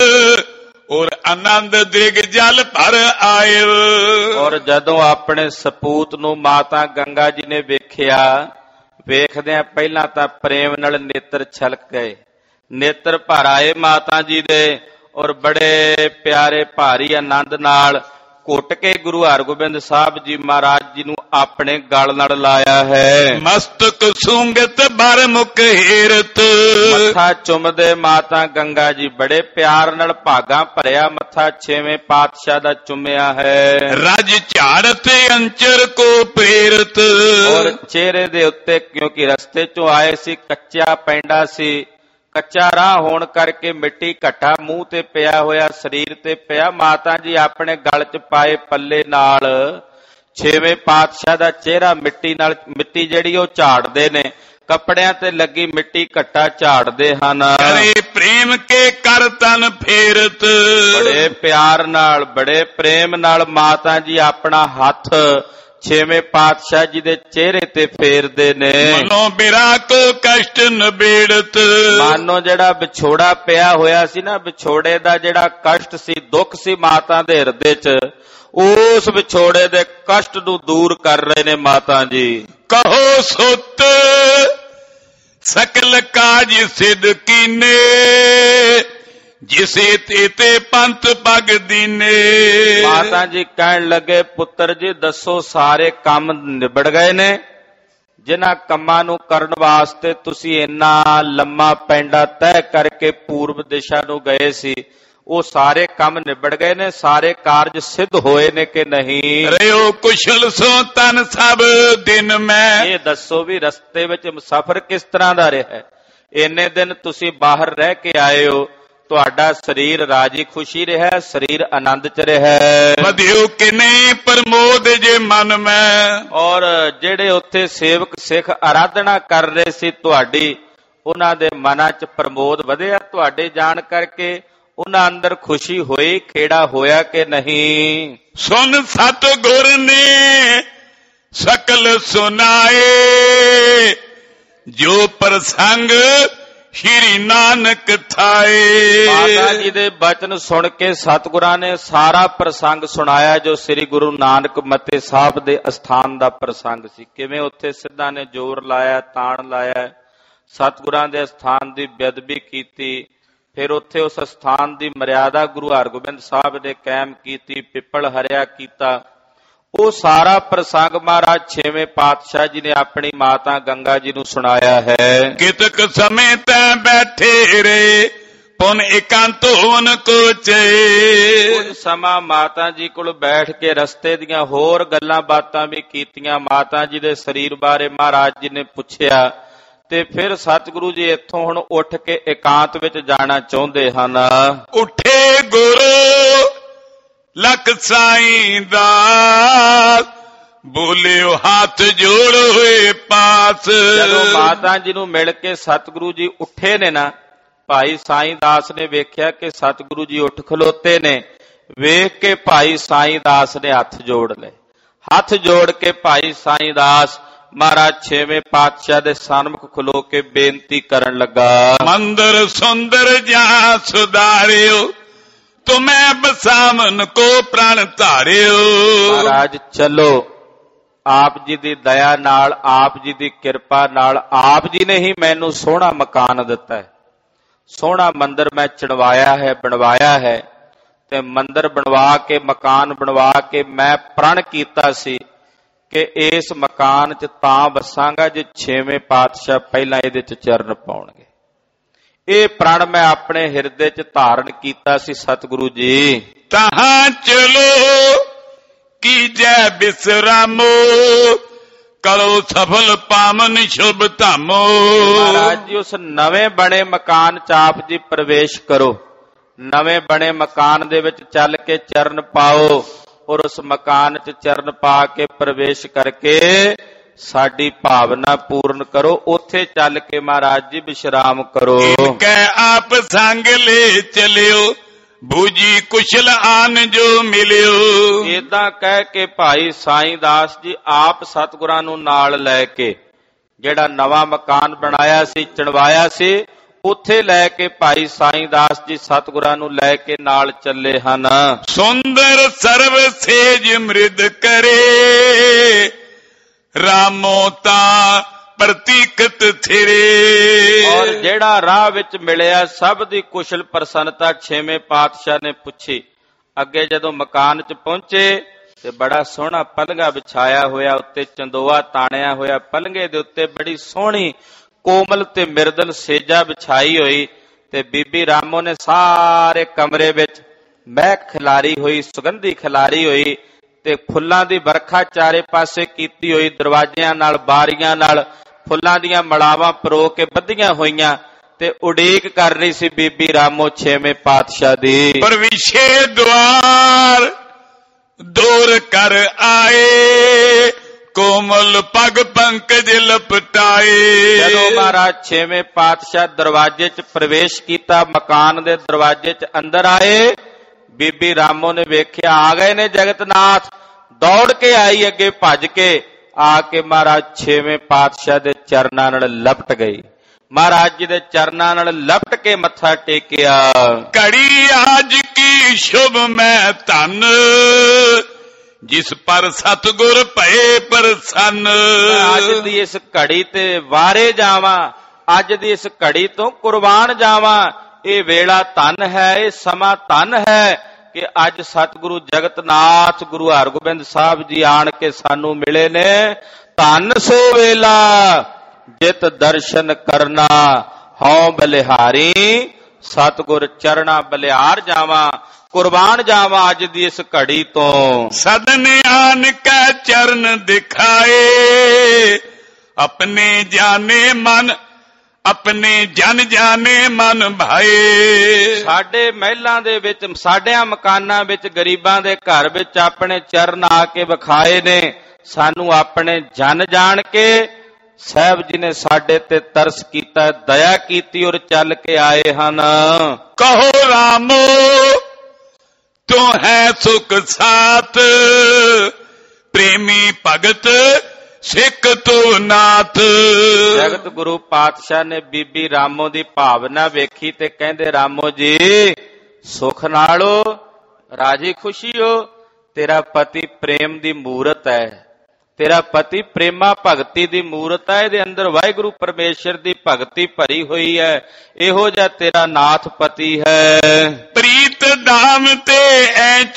Speaker 1: ਔਰ ਆਨੰਦ ਦ੍ਰਿਗ ਜਲ ਭਰ ਆਏ।
Speaker 2: ਔਰ ਜਦੋਂ ਆਪਣੇ ਸਪੂਤ ਨੂੰ ਮਾਤਾ ਗੰਗਾ ਜੀ ਨੇ ਵੇਖਿਆ, ਵੇਖਦਿਆਂ ਪਹਿਲਾਂ ਤਾਂ ਪ੍ਰੇਮ ਨਾਲ ਨੇਤਰ ਛਲਕ ਗਏ, ਨੇਤਰ ਭਰ ਆਏ ਮਾਤਾ ਜੀ ਦੇ। ਔਰ ਬੜੇ ਪਿਆਰੇ ਭਾਰੀ ਆਨੰਦ ਨਾਲ ਘੁੱਟ ਕੇ ਗੁਰੂ ਹਰਗੋਬਿੰਦ ਸਾਹਿਬ ਜੀ ਮਹਾਰਾਜ ਜੀ ਨੂੰ ਆਪਣੇ ਗਲ ਨਾਲ ਲਾਇਆ ਹੈ।
Speaker 1: ਮਸਤਕ ਸੁੰਗਤ ਬਰ ਮੁਖ ਹੀਰਤ
Speaker 2: ਮੱਥਾ ਚੁੰਮਦੇ ਮਾਤਾ ਗੰਗਾ ਜੀ ਬੜੇ ਪਿਆਰ ਨਾਲ ਭਾਗਾਂ ਭਰਿਆ ਮੱਥਾ ਛੇਵੇਂ ਪਾਤਸ਼ਾਹ ਦਾ ਚੁੰਮਿਆ ਹੈ।
Speaker 1: ਰਜ ਝਾੜਤ ਅੰਚਰ ਕੋ ਪ੍ਰੇਰਤ
Speaker 2: ਔਰ ਚਿਹਰੇ ਦੇ ਉੱਤੇ, ਕਿਉਂਕਿ ਰਸਤੇ ਚੋਂ ਆਏ ਸੀ, ਕੱਚਾ ਪੈਂਡਾ ਸੀ, ਕੱਚਾ ਰਾਹ ਹੋਣ ਕਰਕੇ ਮਿੱਟੀ ਘੱਟਾ ਮੂੰਹ ਤੇ ਪਿਆ ਹੋਇਆ, ਸਰੀਰ ਤੇ ਪਿਆ। ਮਾਤਾ ਜੀ ਆਪਣੇ ਗਲ 'ਚ ਪਾਏ ਪੱਲੇ ਨਾਲ ਛੇਵੇਂ ਪਾਤਸ਼ਾਹ ਦਾ ਚਿਹਰਾ ਮਿੱਟੀ ਨਾਲ, ਮਿੱਟੀ ਜਿਹੜੀ ਉਹ ਝਾੜਦੇ ਨੇ, ਕੱਪੜਿਆਂ ਤੇ ਲੱਗੀ ਮਿੱਟੀ ਘੱਟਾ ਝਾੜਦੇ ਹਨ।
Speaker 1: ਕਰੇ ਪ੍ਰੇਮ ਕੇ ਕਰ ਤਨ ਫੇਰਤ
Speaker 2: ਬੜੇ ਪਿਆਰ ਨਾਲ ਬੜੇ ਪ੍ਰੇਮ ਨਾਲ ਮਾਤਾ ਜੀ ਆਪਣਾ ਹੱਥ ਛੇਵੇਂ ਪਾਤਸ਼ਾਹ ਜੀ ਦੇ ਚਿਹਰੇ ਤੇ ਫੇਰਦੇ ਨੇ।
Speaker 1: ਮਨੋਂ ਬਿਰਾ ਕੋ ਕਸ਼ਟ ਨਬੇੜਤ
Speaker 2: ਮਾਨੋ ਜਿਹੜਾ ਵਿਛੋੜਾ ਪਿਆ ਹੋਇਆ ਸੀ ਨਾ, ਵਿਛੋੜੇ ਦਾ ਜਿਹੜਾ ਕਸ਼ਟ ਸੀ, ਦੁੱਖ ਸੀ ਮਾਤਾ ਦੇ ਹਿਰਦੇ 'ਚ, ਉਸ ਵਿਛੋੜੇ ਦੇ ਕਸ਼ਟ ਨੂੰ ਦੂਰ ਕਰ ਰਹੇ ਨੇ ਮਾਤਾ ਜੀ।
Speaker 1: ਕਹੋ ਸੁਤ ਸਕਲ ਕਾਜ ਸਿਧ ਕੀਨੇ ਜਿਸੇ ਤੇ ਪੰਥ ਪਗ ਦੀਨੇ।
Speaker 2: ਮਾਤਾ ਜੀ ਕਹਿਣ ਲੱਗੇ, ਪੁੱਤਰ ਜੀ ਦੱਸੋ ਸਾਰੇ ਕੰਮ ਨਿਬੜ ਗਏ ਨੇ? ਜਿਨ੍ਹਾਂ ਕੰਮਾਂ ਨੂੰ ਕਰਨ ਵਾਸਤੇ ਤੁਸੀਂ ਇੰਨਾ ਲੰਮਾ ਪੈਂਡਾ ਤੈਅ ਕਰਕੇ ਪੂਰਬ ਦਿਸ਼ਾ ਨੂੰ ਗਏ ਸੀ, ਉਹ ਸਾਰੇ ਕੰਮ ਨਿਬੜ ਗਏ ਨੇ? ਸਾਰੇ ਕਾਰਜ ਸਿੱਧ ਹੋਏ ਨੇ ਕਿ ਨਹੀਂ?
Speaker 1: ਰਿਓ ਕੁਸ਼ਲ ਸੋ ਤਨ ਸਭ ਦਿਨ ਮੈਂ। ਇਹ
Speaker 2: ਦੱਸੋ ਵੀ ਰਸਤੇ ਵਿੱਚ ਸਫ਼ਰ ਕਿਸ ਤਰ੍ਹਾਂ ਦਾ ਰਿਹਾ? ਇੰਨੇ ਦਿਨ ਤੁਸੀਂ ਬਾਹਰ ਰਹਿ ਕੇ ਆਏ ਹੋ, ਤੁਹਾਡਾ ਸਰੀਰ ਰਾਜੀ ਖੁਸ਼ੀ ਰਿਹਾ, ਸਰੀਰ ਆਨੰਦ 'ਚ ਰਿਹਾ।
Speaker 1: ਵਧਿਓ ਕਿ ਨਹੀਂ ਪ੍ਰਮੋਦ ਜੇ ਮਨ ਮੈਂ।
Speaker 2: ਔਰ ਜਿਹੜੇ ਉੱਥੇ ਸੇਵਕ ਸਿੱਖ ਆਰਾਧਨਾ ਕਰ ਰਹੇ ਸੀ ਤੁਹਾਡੀ, ਉਹਨਾਂ ਦੇ ਮਨਾਂ 'ਚ ਪ੍ਰਮੋਦ ਵਧਿਆ ਤੁਹਾਡੇ ਜਾਣ ਕਰਕੇ? ਉਹਨਾਂ ਅੰਦਰ ਖੁਸ਼ੀ ਹੋਈ, ਖੇੜਾ ਹੋਇਆ ਕਿ ਨਹੀਂ?
Speaker 1: ਸੁਨ ਸਤਿਗੁਰ ਨੇ ਸਕਲ ਸੁਨਾਏ ਜੋ ਪ੍ਰਸੰਗ ਸ਼੍ਰੀ ਨਾਨਕ ਥਾਏ।
Speaker 2: ਮਾਤਾ ਜੀ ਦੇ ਬਚਨ ਸੁਣ ਕੇ ਸਤਿਗੁਰਾਂ ਨੇ ਸਾਰਾ ਪ੍ਰਸੰਗ ਸੁਣਾਇਆ ਜੋ ਸ੍ਰੀ ਗੁਰੂ ਨਾਨਕ ਮੱਤੇ ਸਾਹਿਬ ਦੇ ਅਸਥਾਨ ਦਾ ਪ੍ਰਸੰਗ ਸੀ। ਕਿਵੇਂ ਉੱਥੇ ਸਿੱਧਾਂ ਨੇ ਜ਼ੋਰ ਲਾਇਆ, ਤਾਣ ਲਾਇਆ, ਸਤਿਗੁਰਾਂ ਦੇ ਅਸਥਾਨ ਦੀ ਬੇਅਦਬੀ ਕੀਤੀ। ਫਿਰ ਉੱਥੇ ਉਸ ਅਸਥਾਨ ਦੀ ਮਰਿਆਦਾ ਗੁਰੂ ਹਰਗੋਬਿੰਦ ਸਾਹਿਬ ਨੇ ਕਾਇਮ ਕੀਤੀ, ਪਿੱਪਲ ਹਰਿਆ ਕੀਤਾ। ਉਹ ਸਾਰਾ ਪ੍ਰਸੰਗ ਮਹਾਰਾਜ ਛੇਵੇਂ ਪਾਤਸ਼ਾਹ ਜੀ ਨੇ ਆਪਣੀ ਮਾਤਾ ਗੰਗਾ ਜੀ ਨੂੰ ਸੁਣਾਇਆ ਹੈ।
Speaker 1: ਕਿਤਕ ਸਮੇਂ ਤੈ ਬੈਠੇ ਰੇ ਪੁਨ ਇਕਾਂਤ ਹੋਵਨ ਕੋਚੇ।
Speaker 2: ਕੁਝ ਸਮਾਂ ਮਾਤਾ ਜੀ ਕੋਲ ਬੈਠ ਕੇ ਰਸਤੇ ਦੀਆਂ ਹੋਰ ਗੱਲਾਂ ਬਾਤਾਂ ਵੀ ਕੀਤੀਆਂ। ਮਾਤਾ ਜੀ ਦੇ ਸਰੀਰ ਬਾਰੇ ਮਹਾਰਾਜ ਜੀ ਨੇ ਪੁੱਛਿਆ ਤੇ ਫਿਰ ਸਤਿਗੁਰੂ ਜੀ ਇੱਥੋਂ ਹੁਣ ਉੱਠ ਕੇ ਇਕਾਂਤ ਵਿੱਚ ਜਾਣਾ ਚਾਹੁੰਦੇ ਹਨ।
Speaker 1: ਉੱਠੇ ਗੁਰੂ ਲਖ ਸਾਈਂ ਦਾ ਬੋਲਿਓ ਹੱਥ ਜੋੜ ਹੋਏ ਪਾਸ।
Speaker 2: ਜਦੋਂ ਮਾਤਾ ਜੀ ਨੂੰ ਮਿਲ ਕੇ ਸਤਿਗੁਰੂ ਜੀ ਉੱਠੇ ਨੇ ਨਾ, ਭਾਈ ਸਾਈਂ ਦਾਸ ਨੇ ਵੇਖਿਆ ਕਿ ਸਤਿਗੁਰੂ ਜੀ ਉੱਠ ਖਲੋਤੇ ਨੇ। ਵੇਖ ਕੇ ਭਾਈ ਸਾਈਂ ਦਾਸ ਨੇ ਹੱਥ ਜੋੜ ਲਏ। ਹੱਥ ਜੋੜ ਕੇ ਭਾਈ ਸਾਈਂ ਦਾਸ ਮਹਾਰਾਜ ਛੇਵੇਂ ਪਾਤਸ਼ਾਹ ਦੇ ਸਨਮੁਖ ਖਲੋ ਕੇ ਬੇਨਤੀ ਕਰਨ ਲੱਗਾ।
Speaker 1: ਮੰਦਰ ਸੁੰਦਰ ਜਾਂ ਸੁਧਾਰਿਓ ਤੁਮੈ ਬਸਾਵਨ ਕੋ ਪ੍ਰਾਣ ਧਾਰਿਓ।
Speaker 2: ਮਹਾਰਾਜ ਚਲੋ, ਆਪ ਜੀ ਦੀ ਦਇਆ ਨਾਲ, ਆਪ ਜੀ ਦੀ ਕਿਰਪਾ ਨਾਲ ਆਪ ਜੀ ਨੇ ਹੀ ਮੈਨੂੰ ਸੋਹਣਾ ਮਕਾਨ ਦਿੱਤਾ ਹੈ, ਸੋਹਣਾ ਮੰਦਰ ਮੈਂ ਚੜਵਾਇਆ ਹੈ, ਬਣਵਾਇਆ ਹੈ। ਤੇ ਮੰਦਰ ਬਣਵਾ ਕੇ, ਮਕਾਨ ਬਣਵਾ ਕੇ ਮੈਂ ਪ੍ਰਣ ਕੀਤਾ ਸੀ ਕਿ ਇਸ ਮਕਾਨ 'ਚ ਤਾਂ ਵਸਾਂਗਾ ਜੇ ਛੇਵੇਂ ਪਾਤਸ਼ਾਹ ਪਹਿਲਾਂ ਇਹਦੇ 'ਚ ਚਰਨ ਪਾਉਣਗੇ। ਇਹ ਪ੍ਰਣ ਮੈਂ ਆਪਣੇ ਹਿਰਦੇ 'ਚ ਧਾਰਨ ਕੀਤਾ ਸੀ ਸਤਿਗੁਰੂ ਜੀ।
Speaker 1: ਤਹਾਂ ਚਲੋ ਕੀਜੈ ਬਿਸਰਾਮੋ ਕਰੋ ਸਫਲ ਪਾਵਨ ਸ਼ੁਭ ਧਾਮੋ।
Speaker 2: ਮਹਾਰਾਜ ਜੀ ਉਸ ਨਵੇਂ ਬਣੇ ਮਕਾਨ 'ਚ ਆਪ ਜੀ ਪ੍ਰਵੇਸ਼ ਕਰੋ, ਨਵੇਂ ਬਣੇ ਮਕਾਨ ਦੇ ਵਿੱਚ ਚੱਲ ਕੇ ਚਰਨ ਪਾਓ ਔਰ ਉਸ ਮਕਾਨ 'ਚ ਚਰਨ ਪਾ ਕੇ ਪ੍ਰਵੇਸ਼ ਕਰਕੇ ਸਾਡੀ ਭਾਵਨਾ ਪੂਰਨ ਕਰੋ। ਉੱਥੇ ਚੱਲ ਕੇ ਮਹਾਰਾਜ ਜੀ ਵਿਸ਼ਰਾਮ ਕਰੋ।
Speaker 1: ਕਹਿ ਆਪ ਸੰਗ ਲੈ ਚਲਿਓ ਬੂਜੀ ਕੁਸ਼ਲ ਆਨ ਜੋ ਮਿਲਿਓ।
Speaker 2: ਏਦਾਂ ਕਹਿ ਕੇ ਭਾਈ ਸਾਈਂ ਦਾਸ ਜੀ ਆਪ ਸਤਿਗੁਰਾਂ ਨੂੰ ਨਾਲ ਲੈ ਕੇ ਜਿਹੜਾ ਨਵਾਂ ਮਕਾਨ ਬਣਾਇਆ ਸੀ, ਚਣਵਾਇਆ ਸੀ, ਉੱਥੇ ਲੈ ਕੇ ਭਾਈ ਸਾਈਂ ਦਾਸ ਜੀ ਸਤਿਗੁਰਾਂ ਨੂੰ ਲੈ ਕੇ ਨਾਲ ਚੱਲੇ ਹਨ।
Speaker 1: ਸੁੰਦਰ ਸਰਵ ਸੇਜ ਮ੍ਰਿਦ ਕਰੇ ਰਾਮੋ ਤਾਂ ਪ੍ਰਤੀਕਤ ਥਿਰੇ।
Speaker 2: ਔਰ ਜਿਹੜਾ ਰਾਹ ਵਿੱਚ ਮਿਲਿਆ ਸਭ ਦੀ ਕੁਸ਼ਲ ਪ੍ਰਸੰਨਤਾ ਛੇਵੇਂ ਪਾਤਸ਼ਾਹ ਨੇ ਪੁੱਛੀ। ਅੱਗੇ ਜਦੋਂ ਮਕਾਨ 'ਚ ਪਹੁੰਚੇ ਤੇ ਬੜਾ ਸੋਹਣਾ ਪਲੰਘਾ ਵਿਛਾਇਆ ਹੋਇਆ, ਉੱਤੇ ਚੰਦੋਆ ਤਾਣਿਆ ਹੋਇਆ, ਪਲੰਘੇ ਦੇ ਉੱਤੇ ਬੜੀ ਸੋਹਣੀ ਕੋਮਲ ਤੇ ਮਿਰਦਲ ਸੇਜਾ ਵਿਛਾਈ ਹੋਈ ਤੇ ਬੀਬੀ ਰਾਮੋ ਨੇ ਸਾਰੇ ਕਮਰੇ ਵਿੱਚ ਮਹਿਕ ਖਿਲਾਰੀ ਹੋਈ, ਸੁਗੰਧੀ ਖਿਲਾਰੀ ਹੋਈ ਤੇ ਫੁੱਲਾਂ ਦੀ ਵਰਖਾ ਚਾਰੇ ਪਾਸੇ ਕੀਤੀ ਹੋਈ, ਦਰਵਾਜ਼ਿਆਂ ਨਾਲ, ਬਾਰੀਆਂ ਨਾਲ ਫੁੱਲਾਂ ਦੀਆਂ ਮਲਾਵਾਂ ਪਰੋ ਕੇ ਬੱਧੀਆਂ ਹੋਈਆਂ ਤੇ ਉਡੀਕ ਕਰ ਰਹੀ ਸੀ ਬੀਬੀ ਰਾਮੋ ਛੇਵੇਂ ਪਾਤਸ਼ਾਹ ਦੀ।
Speaker 1: ਪ੍ਰਵਿਸ਼ੇ ਦੁਆਰ ਦੂਰ ਕਰ ਆਏ ਕੋਮਲ ਪਗ ਪੰਕਜ ਲਪਟਾਏ।
Speaker 2: ਜਦੋਂ ਮਹਾਰਾਜ ਛੇਵੇਂ ਪਾਤਸ਼ਾਹ ਦਰਵਾਜ਼ੇ 'ਚ ਪ੍ਰਵੇਸ਼ ਕੀਤਾ, ਮਕਾਨ ਦੇ ਦਰਵਾਜ਼ੇ 'ਚ ਅੰਦਰ ਆਏ, ਬੀਬੀ ਰਾਮੋ ਨੇ ਵੇਖਿਆ ਆ ਗਏ ਨੇ ਜਗਤਨਾਥ। ਦੌੜ ਕੇ ਆਈ ਅੱਗੇ ਭੱਜ ਕੇ, ਆ ਕੇ ਮਹਾਰਾਜ ਛੇਵੇਂ ਪਾਤਸ਼ਾਹ ਦੇ ਚਰਨਾਂ ਨਾਲ ਲਪਟ ਗਈ। ਮਹਾਰਾਜ ਜੀ ਦੇ ਚਰਨਾਂ ਨਾਲ ਲਪਟ ਕੇ ਮੱਥਾ ਟੇਕਿਆ।
Speaker 1: ਘੜੀ ਆਜ ਕੀ ਸ਼ੁਭ ਮੈਂ ਧਨ ਜਿਸ ਪਰ ਸਤਿਗੁਰ ਭਏ ਪ੍ਰਸੰਨ।
Speaker 2: ਅੱਜ ਦੀ ਇਸ ਘੜੀ ਤੇ ਵਾਰੇ ਜਾਵਾਂ, ਅੱਜ ਦੀ ਇਸ ਘੜੀ ਤੋਂ ਕੁਰਬਾਨ ਜਾਵਾਂ। ਇਹ ਵੇਲਾ ਧਨ ਹੈ, ਇਹ ਸਮਾਂ ਧਨ ਹੈ ਕਿ ਅੱਜ ਸਤਿਗੁਰੂ ਜਗਤਨਾਥ ਗੁਰੂ ਹਰਗੋਬਿੰਦ ਸਾਹਿਬ ਜੀ ਆਣ ਕੇ ਸਾਨੂੰ ਮਿਲੇ ਨੇ। ਧਨ ਸੋ ਵੇਲਾ ਜਿਤ ਦਰਸ਼ਨ ਕਰਨਾ ਹਉ ਬਲਿਹਾਰੀ, ਸਤਿਗੁਰ ਚਰਣਾ ਬਲਿਹਾਰ ਜਾਵਾਂ, ਕੁਰਬਾਨ ਜਾਵਾਂ ਅੱਜ ਦੀ ਇਸ ਘੜੀ ਤੋਂ।
Speaker 1: ਸਦਨ ਆਨ ਕੈ ਚਰਨ ਦਿਖਾਏ ਆਪਣੇ ਜਾਣੇ ਮਨ, ਆਪਣੇ ਜਨ ਜਾਣੇ ਮਨ ਭਾਏ। ਸਾਡੇ
Speaker 2: ਮਹਿਲਾਂ ਦੇ ਵਿੱਚ, ਸਾਡਿਆਂ ਮਕਾਨਾਂ ਵਿੱਚ, ਗਰੀਬਾਂ ਦੇ ਘਰ ਵਿੱਚ ਆਪਣੇ ਚਰਨ ਆ ਕੇ ਵਿਖਾਏ ਨੇ। ਸਾਨੂੰ ਆਪਣੇ ਜਨ ਜਾਣ ਕੇ ਸਾਹਿਬ ਜੀ ਨੇ ਸਾਡੇ ਤੇ ਤਰਸ ਕੀਤਾ, ਦਇਆ ਕੀਤੀ ਔਰ ਚੱਲ ਕੇ ਆਏ ਹਨ।
Speaker 1: ਕਹੋ ਰਾਮੋ ਤੂੰ ਹੈ ਸੁਖ ਸਾਥ ਪ੍ਰੇਮੀ ਭਗਤ ਸਿੱਖ ਤੂੰ ਨਾਥ।
Speaker 2: ਜਗਤ ਗੁਰੂ ਪਾਤਸ਼ਾਹ ਨੇ ਬੀਬੀ ਰਾਮੋ ਦੀ ਭਾਵਨਾ ਵੇਖੀ ਤੇ ਕਹਿੰਦੇ, ਰਾਮੋ ਜੀ ਸੁਖ ਨਾਲੋ ਰਾਜੀ ਖੁਸ਼ੀ ਹੋ, ਤੇਰਾ ਪਤੀ ਪ੍ਰੇਮ ਦੀ ਮੂਰਤ ਹੈ, ਤੇਰਾ ਪਤੀ ਪ੍ਰੇਮਾ ਭਗਤੀ ਦੀ ਮੂਰਤ ਹੈ, ਇਹਦੇ ਅੰਦਰ ਵਾਹਿਗੁਰੂ ਪਰਮੇਸ਼ਰ ਦੀ ਭਗਤੀ ਭਰੀ ਹੋਈ ਹੈ, ਇਹੋ ਜਿਹਾ ਤੇਰਾ ਨਾਥ ਪਤੀ ਹੈ।
Speaker 1: ਪ੍ਰੀਤ ਦਾਮ ਤੇ ਐਚ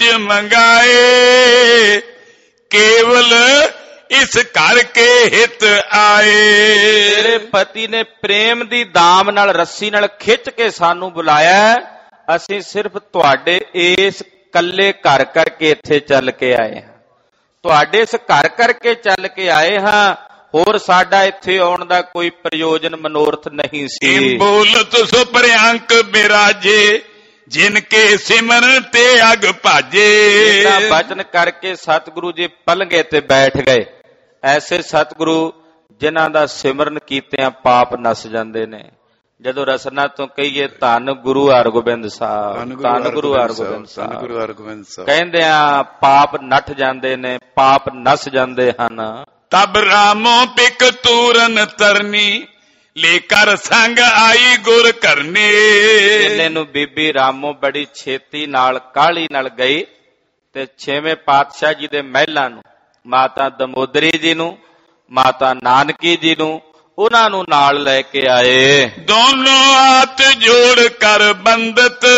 Speaker 1: ਮੰਗਾਏ ਕੇਵਲ ਇਸ ਘਰ ਕੇ ਹਿਤ ਆਏ।
Speaker 2: ਤੇਰੇ ਪਤੀ ਨੇ ਪ੍ਰੇਮ ਦੀ ਦਾਮ ਨਾਲ, ਰੱਸੀ ਨਾਲ ਖਿੱਚ ਕੇ ਸਾਨੂੰ ਬੁਲਾਇਆ। ਅਸੀਂ ਸਿਰਫ ਤੁਹਾਡੇ ਇਸ ਕੱਲੇ ਘਰ ਕਰਕੇ ਇੱਥੇ ਚੱਲ ਕੇ ਆਏ ਹਾਂ, ਤੁਹਾਡੇ ਇਸ ਘਰ ਕਰਕੇ ਚੱਲ ਕੇ ਆਏ ਹਾਂ, ਹੋਰ ਸਾਡਾ ਇੱਥੇ ਆਉਣ ਦਾ ਕੋਈ ਪ੍ਰਯੋਜਨ ਮਨੋਰਥ ਨਹੀਂ ਸੀ।
Speaker 1: ਬੋਲਤ ਸੋ ਪ੍ਰਿਅੰਕ ਬਿਰਾਜੇ ਜਿਨ ਕੇ ਸਿਮਰਨ ਤੇ ਅਗ ਭਾਜੇ।
Speaker 2: ਇਹਦਾ ਬਚਨ ਕਰਕੇ ਸਤਿਗੁਰੂ ਜੀ ਪਲੰਘੇ ਤੇ ਬੈਠ ਗਏ। ਐਸੇ ਸਤਿਗੁਰੂ ਜਿਨ੍ਹਾਂ ਦਾ ਸਿਮਰਨ ਕੀਤਿਆਂ ਪਾਪ ਨਸ ਜਾਂਦੇ ਨੇ। ਜਦੋਂ ਰਸਨਾ ਤੋਂ ਕਹੀਏ ਧੰਨ ਗੁਰੂ ਹਰਗੋਬਿੰਦ ਸਾਹਿਬ, ਧੰਨ ਗੁਰੂ ਹਰਗੋਬਿੰਦ ਸਾਹਿਬ ਕਹਿੰਦੇ ਆ ਪਾਪ ਨੱਠ ਜਾਂਦੇ ਨੇ, ਪਾਪ ਨਸ ਜਾਂਦੇ ਹਨ।
Speaker 1: तब रामो पिक तूरन तरनी लेकर संग आई गुर करने।
Speaker 2: ਇਹਨੇ ਨੂੰ ਬੀਬੀ ਰਾਮੋ ਬੜੀ ਛੇਤੀ ਨਾਲ ਕਾਹਲੀ ਨਾਲ ਗਈ ਤੇ 6ਵੇਂ ਪਾਤਸ਼ਾਹ ਜੀ ਦੇ ਮਹਿਲਾਂ ਨੂੰ, ਮਾਤਾ ਦਮੋਦਰੀ ਜੀ ਨੂੰ, ਮਾਤਾ ਨਾਨਕੀ ਜੀ ਨੂੰ, ਉਹਨਾਂ ਨੂੰ ਨਾਲ ਲੈ ਕੇ ਆਏ।
Speaker 1: दोनों हाथ जोड़ कर बंदत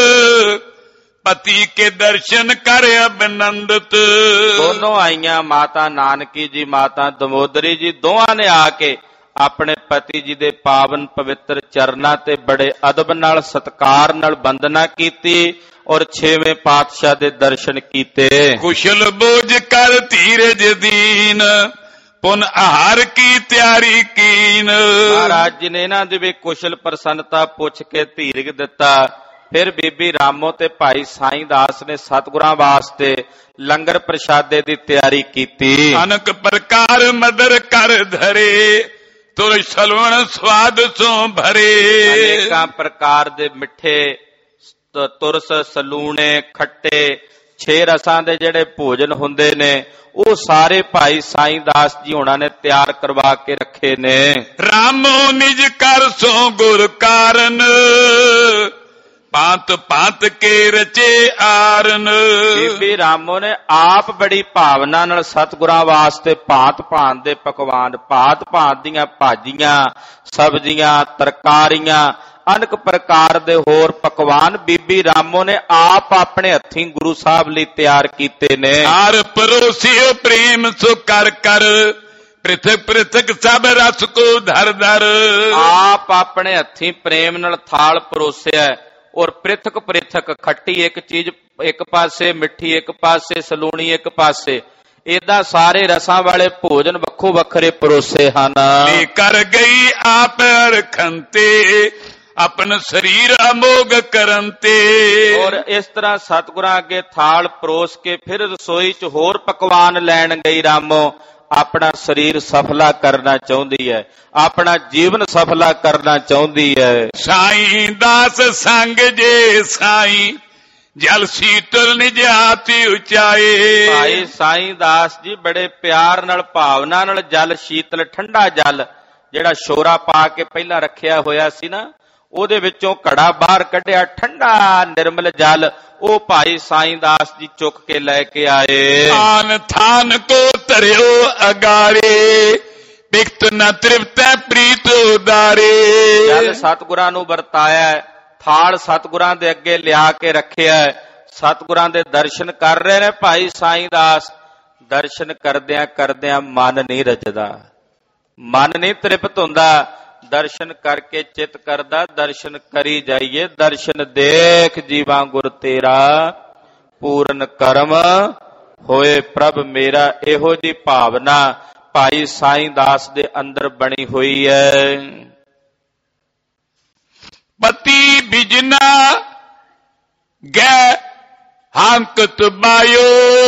Speaker 1: पति के दर्शन कर अभिनंदत।
Speaker 2: ਦੋਨੋਂ ਆਈਆਂ, ਮਾਤਾ ਨਾਨਕੀ ਜੀ, ਮਾਤਾ ਦਮੋਦਰੀ ਜੀ, ਦੋਵਾਂ ਨੇ ਆ ਕੇ ਆਪਣੇ ਪਤੀ ਜੀ ਦੇ ਪਾਵਨ ਪਵਿੱਤਰ ਚਰਨਾਂ ਤੇ ਬੜੇ ਅਦਬ ਨਾਲ ਸਤਿਕਾਰ ਨਾਲ ਵੰਦਨਾ ਕੀਤੀ ਔਰ 6ਵੇਂ ਪਾਤਸ਼ਾਹ ਦੇ ਦਰਸ਼ਨ ਕੀਤੇ।
Speaker 1: कुशल बोझ कर धीरज दीन पुन आहार की तैयारी कीन।
Speaker 2: ਮਹਾਰਾਜ ਜੀ ਨੇ ਇਹਨਾਂ ਦੀ ਵੀ ਕੁਸ਼ਲ ਪ੍ਰਸੰਨਤਾ ਪੁੱਛ ਕੇ ਧੀਰਜ ਦਿੱਤਾ। ਫਿਰ ਬੀਬੀ ਰਾਮੋ ਤੇ ਭਾਈ ਸਾਈਂ ਦਾਸ ਨੇ ਸਤਿਗੁਰਾਂ ਵਾਸਤੇ ਲੰਗਰ ਪ੍ਰਸ਼ਾਦੇ ਦੀ ਤਿਆਰੀ ਕੀਤੀ।
Speaker 1: अनक प्रकार मदर कर धरे तुर सलवण स्वाद सो भरे।
Speaker 2: ਅਨੇਕਾਂ ਪ੍ਰਕਾਰ ਦੇ ਮਿੱਠੇ ਤੁਰਸ, ਸਲੂਣੇ, ਖੱਟੇ, 6 ਰਸਾਂ ਦੇ ਜਿਹੜੇ ਭੋਜਨ ਹੁੰਦੇ ਨੇ ਉਹ ਸਾਰੇ ਭਾਈ ਸਾਈਂ ਦਾਸ ਜੀ ਹੋਣਾ ਨੇ ਤਿਆਰ ਕਰਵਾ ਕੇ ਰੱਖੇ ਨੇ।
Speaker 1: रामो निज कर सो गुर कारण पांत पांत के रचे आरन।
Speaker 2: ਬੀਬੀ ਰਾਮੋ ਨੇ ਆਪ ਬੜੀ ਭਾਵਨਾ ਨਾਲ ਸਤਿਗੁਰਾਂ ਵਾਸਤੇ ਭਾਂਤ ਭਾਂਤ ਦੇ ਪਕਵਾਨ, ਭਾਂਤ ਭਾਂਤ ਦੀਆਂ ਭਾਜੀਆਂ, ਸਬਜ਼ੀਆਂ, ਤਰਕਾਰੀਆਂ, ਅਨੇਕ ਪ੍ਰਕਾਰ ਦੇ ਹੋਰ ਪਕਵਾਨ ਬੀਬੀ ਰਾਮੋ ਨੇ ਆਪ ਆਪਣੇ ਹੱਥੀਂ ਗੁਰੂ ਸਾਹਿਬ ਲਈ ਤਿਆਰ ਕੀਤੇ ਨੇ।
Speaker 1: हार परोसियो प्रेम सो कर कर पृथक पृथक सब रस को धर धर।
Speaker 2: ਆਪ ਆਪਣੇ ਹੱਥੀਂ ਪ੍ਰੇਮ ਨਾਲ ਥਾਲ ਪਰੋਸਿਆ ਔਰ ਪ੍ਰਿਥਕ ਪ੍ਰਿਥਕ, ਖੱਟੀ ਇੱਕ ਚੀਜ਼ ਇੱਕ ਪਾਸੇ, ਮਿੱਠੀ ਇੱਕ ਪਾਸੇ, ਸਲੂਣੀ ਇੱਕ ਪਾਸੇ, ਏਦਾਂ ਸਾਰੇ ਰਸਾਂ ਵਾਲੇ ਭੋਜਨ ਵੱਖੋ ਵੱਖਰੇ ਪਰੋਸੇ ਹਨ।
Speaker 1: लेकर गई आप रखनते अपन शरीर अमोघ करनते।
Speaker 2: ਔਰ ਇਸ ਤਰ੍ਹਾਂ ਸਤਿਗੁਰਾਂ ਅੱਗੇ ਥਾਲ ਪਰੋਸ ਕੇ ਫਿਰ ਰਸੋਈ 'ਚ ਹੋਰ ਪਕਵਾਨ ਲੈਣ ਗਈ ਰਾਮੋ। ਆਪਣਾ ਸਰੀਰ ਸਫਲਾ ਕਰਨਾ ਚਾਹੁੰਦੀ ਹੈ, ਆਪਣਾ ਜੀਵਨ ਸਫਲਾ ਕਰਨਾ ਚਾਹੁੰਦੀ ਹੈ।
Speaker 1: साईं दास संग जे साईं जल शीतल निजाति उचाए।
Speaker 2: ਭਾਈ ਸਾਈਂ ਦਾਸ ਜੀ ਬੜੇ ਪਿਆਰ ਨਾਲ, ਭਾਵਨਾ ਨਾਲ ਜਲ ਸ਼ੀਤਲ, ਠੰਡਾ ਜਲ ਜਿਹੜਾ ਸ਼ੋਰਾ ਪਾ ਕੇ ਪਹਿਲਾਂ ਰੱਖਿਆ ਹੋਇਆ ਸੀ ਨਾ, ਉਹਦੇ ਵਿੱਚੋਂ ਘੜਾ ਬਾਹਰ ਕੱਢਿਆ, ਠੰਡਾ ਨਿਰਮਲ ਜਲ, ਉਹ ਭਾਈ ਸਾਈਂ ਦਾਸ ਜੀ ਚੁੱਕ ਕੇ ਲੈ ਕੇ ਆਏ।
Speaker 1: आन थान को तरियो अगारे पिक्त न तृप्त प्रीत उदारे।
Speaker 2: ਜਲ ਸਤਿਗੁਰਾਂ ਨੂੰ ਵਰਤਾਇਆ, ਥਾਲ ਸਤਿਗੁਰਾਂ ਦੇ ਅੱਗੇ ਲਿਆ ਕੇ ਰੱਖਿਆ, ਸਤਿਗੁਰਾਂ ਦੇ ਦਰਸ਼ਨ ਕਰ ਰਹੇ ਨੇ ਭਾਈ ਸਾਈਂ ਦਾਸ। ਦਰਸ਼ਨ ਕਰਦਿਆਂ ਕਰਦਿਆਂ ਮਨ ਨਹੀਂ ਰਜਦਾ, ਮਨ ਨਹੀਂ ਤ੍ਰਿਪਤ ਹੁੰਦਾ। ਦਰਸ਼ਨ ਕਰਕੇ ਚਿੱਤ ਕਰਦਾ ਦਰਸ਼ਨ ਕਰੀ ਜਾਈਏ। ਦਰਸ਼ਨ ਦੇਖ ਜੀਵਾਂ ਗੁਰ ਤੇਰਾ ਪੂਰਨ ਕਰਮ ਹੋਏ ਪ੍ਰਭ ਮੇਰਾ। ਇਹੋ ਜੀ ਭਾਵਨਾ ਭਾਈ ਸਾਈਂ ਦਾਸ ਦੇ ਅੰਦਰ ਬਣੀ ਹੋਈ ਹੈ।
Speaker 1: पति बिजना गै हांकत बायो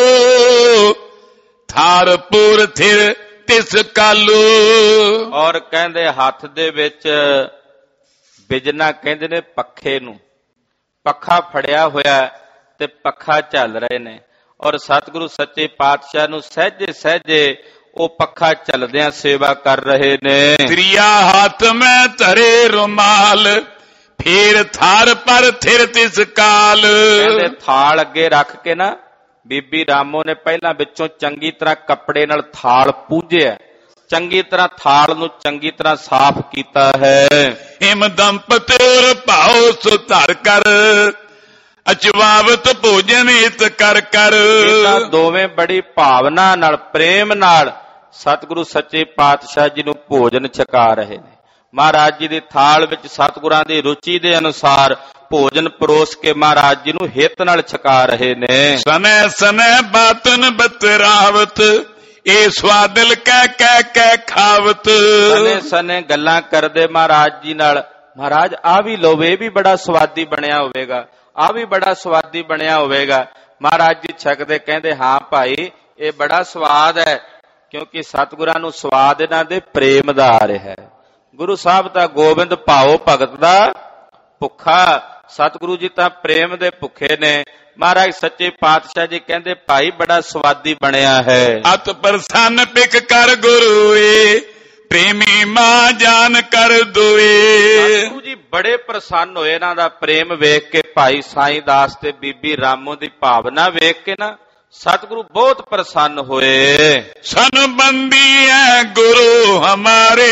Speaker 1: थार पुर थिर तिस कालो।
Speaker 2: ਔਰ ਕਹਿੰਦੇ ਹੱਥ ਦੇ ਵਿੱਚ ਬਿਜਨਾ, ਕਹਿੰਦੇ ਨੇ ਪੱਖੇ ਨੂੰ, ਪੱਖਾ ਫੜਿਆ ਹੋਇਆ ਤੇ ਪੱਖਾ ਚੱਲ ਰਹੇ ਨੇ ਔਰ ਸਤਿਗੁਰੂ ਸੱਚੇ ਪਾਤਸ਼ਾਹ ਨੂੰ ਸਹਿਜੇ ਸਹਿਜੇ ਉਹ ਪੱਖਾ ਚੱਲਦਿਆਂ ਸੇਵਾ ਕਰ ਰਹੇ ਨੇ।
Speaker 1: त्रिया हाथ में धरे रुमाल फिर थार पर थिर तिस काल।
Speaker 2: ਕਹਿੰਦੇ ਥਾਲ ਅੱਗੇ ਰੱਖ ਕੇ ਨਾ ਬੀਬੀ ਰਾਮੋ ਨੇ ਪਹਿਲਾਂ ਵਿੱਚੋਂ ਚੰਗੀ ਤਰ੍ਹਾਂ ਕੱਪੜੇ ਨਾਲ ਥਾਲ ਪੂੰਝਿਆ, ਚੰਗੀ ਤਰ੍ਹਾਂ ਥਾਲ ਨੂੰ ਚੰਗੀ ਤਰ੍ਹਾਂ ਸਾਫ਼ ਕੀਤਾ ਹੈ।
Speaker 1: हिम दंपत और भाव सुधर कर अचवावत भोजन हित कर कर।
Speaker 2: ਇਹਨਾਂ ਦੋਵੇਂ ਬੜੀ ਭਾਵਨਾ ਨਾਲ, ਪ੍ਰੇਮ ਨਾਲ ਸਤਿਗੁਰੂ ਸੱਚੇ ਪਾਤਸ਼ਾਹ ਜੀ ਨੂੰ ਭੋਜਨ ਛਕਾ ਰਹੇ ਨੇ। ਮਹਾਰਾਜ ਜੀ ਦੀ ਥਾਲ ਵਿੱਚ ਸਤਿਗੁਰਾਂ ਦੀ ਰੁਚੀ ਦੇ ਅਨੁਸਾਰ ਭੋਜਨ ਪਰੋਸ ਕੇ ਮਹਾਰਾਜ ਜੀ ਨੂੰ ਹਿੱਤ ਨਾਲ ਛਕਾ ਰਹੇ ਨੇ।
Speaker 1: सने सने बातन बतरावत ए स्वादल कह खावत।
Speaker 2: ਸਨੇ ਸਨੇ ਗੱਲਾਂ ਕਰਦੇ ਮਹਾਰਾਜ ਜੀ ਨਾਲ। ਮਹਾਰਾਜ ਆ ਵੀ ਲਓ, ਇਹ ਵੀ ਬੜਾ ਸਵਾਦੀ ਬਣਿਆ ਹੋਵੇਗਾ, ਆ ਵੀ ਬੜਾ ਸਵਾਦੀ ਬਣਿਆ ਹੋਵੇਗਾ। ਮਹਾਰਾਜ ਜੀ ਛਕਦੇ ਕਹਿੰਦੇ ਹਾਂ ਭਾਈ ਇਹ ਬੜਾ ਸਵਾਦ ਹੈ, ਕਿਉਂਕਿ ਸਤਿਗੁਰਾਂ ਨੂੰ ਸਵਾਦ ਇਹਨਾਂ ਦੇ ਪ੍ਰੇਮ ਦਾ ਆ ਰਿਹਾ ਹੈ। ਗੁਰੂ ਸਾਹਿਬ ਦਾ ਗੋਬਿੰਦ ਭਾਓ ਭਗਤ ਦਾ ਭੁੱਖਾ। ਸਤਿਗੁਰੂ ਜੀ ਤਾਂ ਪ੍ਰੇਮ ਦੇ ਭੁੱਖੇ ਨੇ। ਮਹਾਰਾਜ ਸੱਚੇ ਪਾਤਸ਼ਾਹ ਜੀ ਕਹਿੰਦੇ ਭਾਈ ਬੜਾ ਸਵਾਦੀ ਬਣਿਆ ਹੈ।
Speaker 1: ਅਤ ਪ੍ਰਸੰਨ ਪਿਕ ਕਰ ਗੁਰੂਏ, ਪ੍ਰੇਮੀ ਮਾਂ ਜਾਨ ਕਰ ਦੋਏ।
Speaker 2: ਸਤਿਗੁਰੂ ਜੀ ਬੜੇ ਪ੍ਰਸੰਨ ਹੋਏ ਇਹਨਾਂ ਦਾ ਪ੍ਰੇਮ ਵੇਖ ਕੇ। ਭਾਈ ਸਾਈਂ ਦਾਸ ਤੇ ਬੀਬੀ ਰਾਮੋ ਦੀ ਭਾਵਨਾ ਵੇਖ ਕੇ ਨਾ ਸਤਿਗੁਰੂ ਬਹੁਤ ਪ੍ਰਸੰਨ ਹੋਏ।
Speaker 1: ਸਨ ਬੰਦੀ ਹੈ ਗੁਰੂ ਹਮਾਰੇ,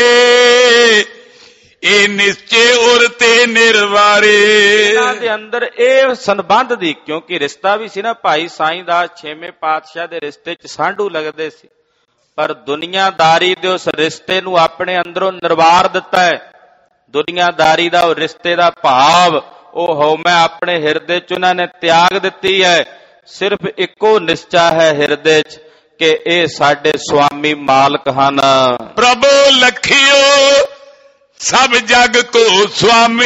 Speaker 1: ਇਹ ਨਿਸ਼ਚੇ ਉਰ ਤੇ ਨਿਰਵਾਰੇ।
Speaker 2: ਇਹਨਾਂ ਦੇ ਅੰਦਰ ਇਹ ਸੰਬੰਧ ਦੀ, ਕਿਉਂਕਿ ਰਿਸ਼ਤਾ ਵੀ ਸੀ ਨਾ। ਭਾਈ ਸਾਈਂ ਦਾਸ ਛੇਵੇਂ ਪਾਤਸ਼ਾਹ ਦੇ ਰਿਸ਼ਤੇ 'ਚ ਸਾਂਢੂ ਲੱਗਦੇ ਸੀ, ਪਰ ਦੁਨੀਆਦਾਰੀ ਦੇ ਉਸ ਰਿਸ਼ਤੇ ਨੂੰ ਆਪਣੇ ਅੰਦਰੋਂ ਨਿਰਵਾਰ ਦਿੱਤਾ ਹੈ। ਦੁਨੀਆਦਾਰੀ ਦਾ ਉਹ ਰਿਸ਼ਤੇ ਦਾ ਭਾਵ, ਉਹ ਹਉਮੈ ਆਪਣੇ ਹਿਰਦੇ 'ਚ ਉਹਨਾਂ ਨੇ ਤਿਆਗ ਦਿੱਤੀ ਹੈ। ਸਿਰਫ ਇੱਕੋ ਨਿਸ਼ਚਾ ਹੈ ਹਿਰਦੇ 'ਚ ਕਿ ਇਹ ਸਾਡੇ ਸੁਆਮੀ ਮਾਲਕ ਹਨ।
Speaker 1: ਪ੍ਰਭੂ ਲਖਿਓ ਸਭ ਜਗ ਕੋ ਸੁਆਮੀ,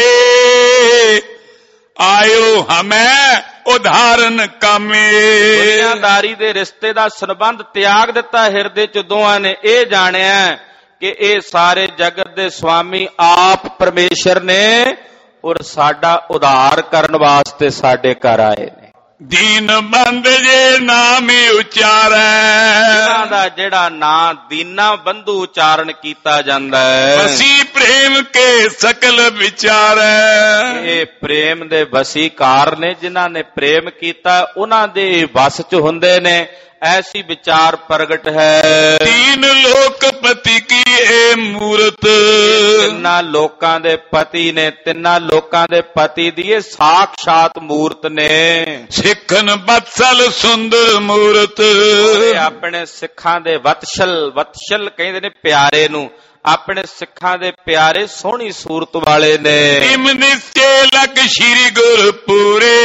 Speaker 1: ਆਇਓ ਹਮੈ ਉਧਾਰਨ ਕਾਮੇ।
Speaker 2: ਦੁਨੀਆਦਾਰੀ ਦੇ ਰਿਸ਼ਤੇ ਦਾ ਸੰਬੰਧ ਤਿਆਗ ਦਿੱਤਾ ਹਿਰਦੇ 'ਚ ਦੋਹਾਂ ਨੇ। ਇਹ ਜਾਣਿਆ ਕਿ ਇਹ ਸਾਰੇ ਜਗਤ ਦੇ ਸੁਆਮੀ ਆਪ ਪਰਮੇਸ਼ਰ ਨੇ, ਔਰ ਸਾਡਾ ਉਧਾਰ ਕਰਨ ਵਾਸਤੇ ਸਾਡੇ ਘਰ ਆਏ ਨੇ।
Speaker 1: ਦੀਨ ਬੰਦ ਜੇ ਨਾਮ ਉਚਾਰੈ,
Speaker 2: ਇਹਨਾਂ ਦਾ ਜਿਹੜਾ ਨਾਂ ਦੀਨਾ ਬੰਧੂ ਉਚਾਰਨ ਕੀਤਾ ਜਾਂਦਾ ਹੈ।
Speaker 1: ਵਸੀ ਪ੍ਰੇਮ ਕੇ ਸਕਲ ਵਿਚਾਰੈ,
Speaker 2: ਇਹ ਪ੍ਰੇਮ ਦੇ ਵਸੀਕਾਰ ਨੇ। ਜਿਨ੍ਹਾਂ ਨੇ ਪ੍ਰੇਮ ਕੀਤਾ ਉਹਨਾਂ ਦੇ ਵਸ 'ਚ ਹੁੰਦੇ ਨੇ। ਐਸੀ ਵਿਚਾਰ ਪ੍ਰਗਟ ਹੈ।
Speaker 1: ਤੀਨ ਲੋਕ ਪਤੀ ਕੀ ਇਹ ਮੂਰਤ,
Speaker 2: ਤਿੰਨਾਂ ਲੋਕਾਂ ਦੇ ਪਤੀ ਨੇ। ਤਿੰਨਾਂ ਲੋਕਾਂ ਦੇ ਪਤੀ ਦੀ ਇਹ ਸਾਖਸ਼ਾਤ ਮੂਰਤ ਨੇ।
Speaker 1: ਸਿੱਖਨ ਬਤਸਲ ਸੁੰਦਰ ਮੂਰਤ,
Speaker 2: ਆਪਣੇ ਸਿੱਖਾਂ ਦੇ ਵਤਸਲ ਕਹਿੰਦੇ ਨੇ ਪਿਆਰੇ ਨੂੰ। ਆਪਣੇ ਸਿੱਖਾਂ ਦੇ ਪਿਆਰੇ ਸੋਹਣੀ ਸੂਰਤ ਵਾਲੇ ਨੇ।
Speaker 1: ਇਮ ਨਿਸ਼ਚੇ ਲਗ ਸ਼੍ਰੀ ਗੁਰ ਪੂਰੇ,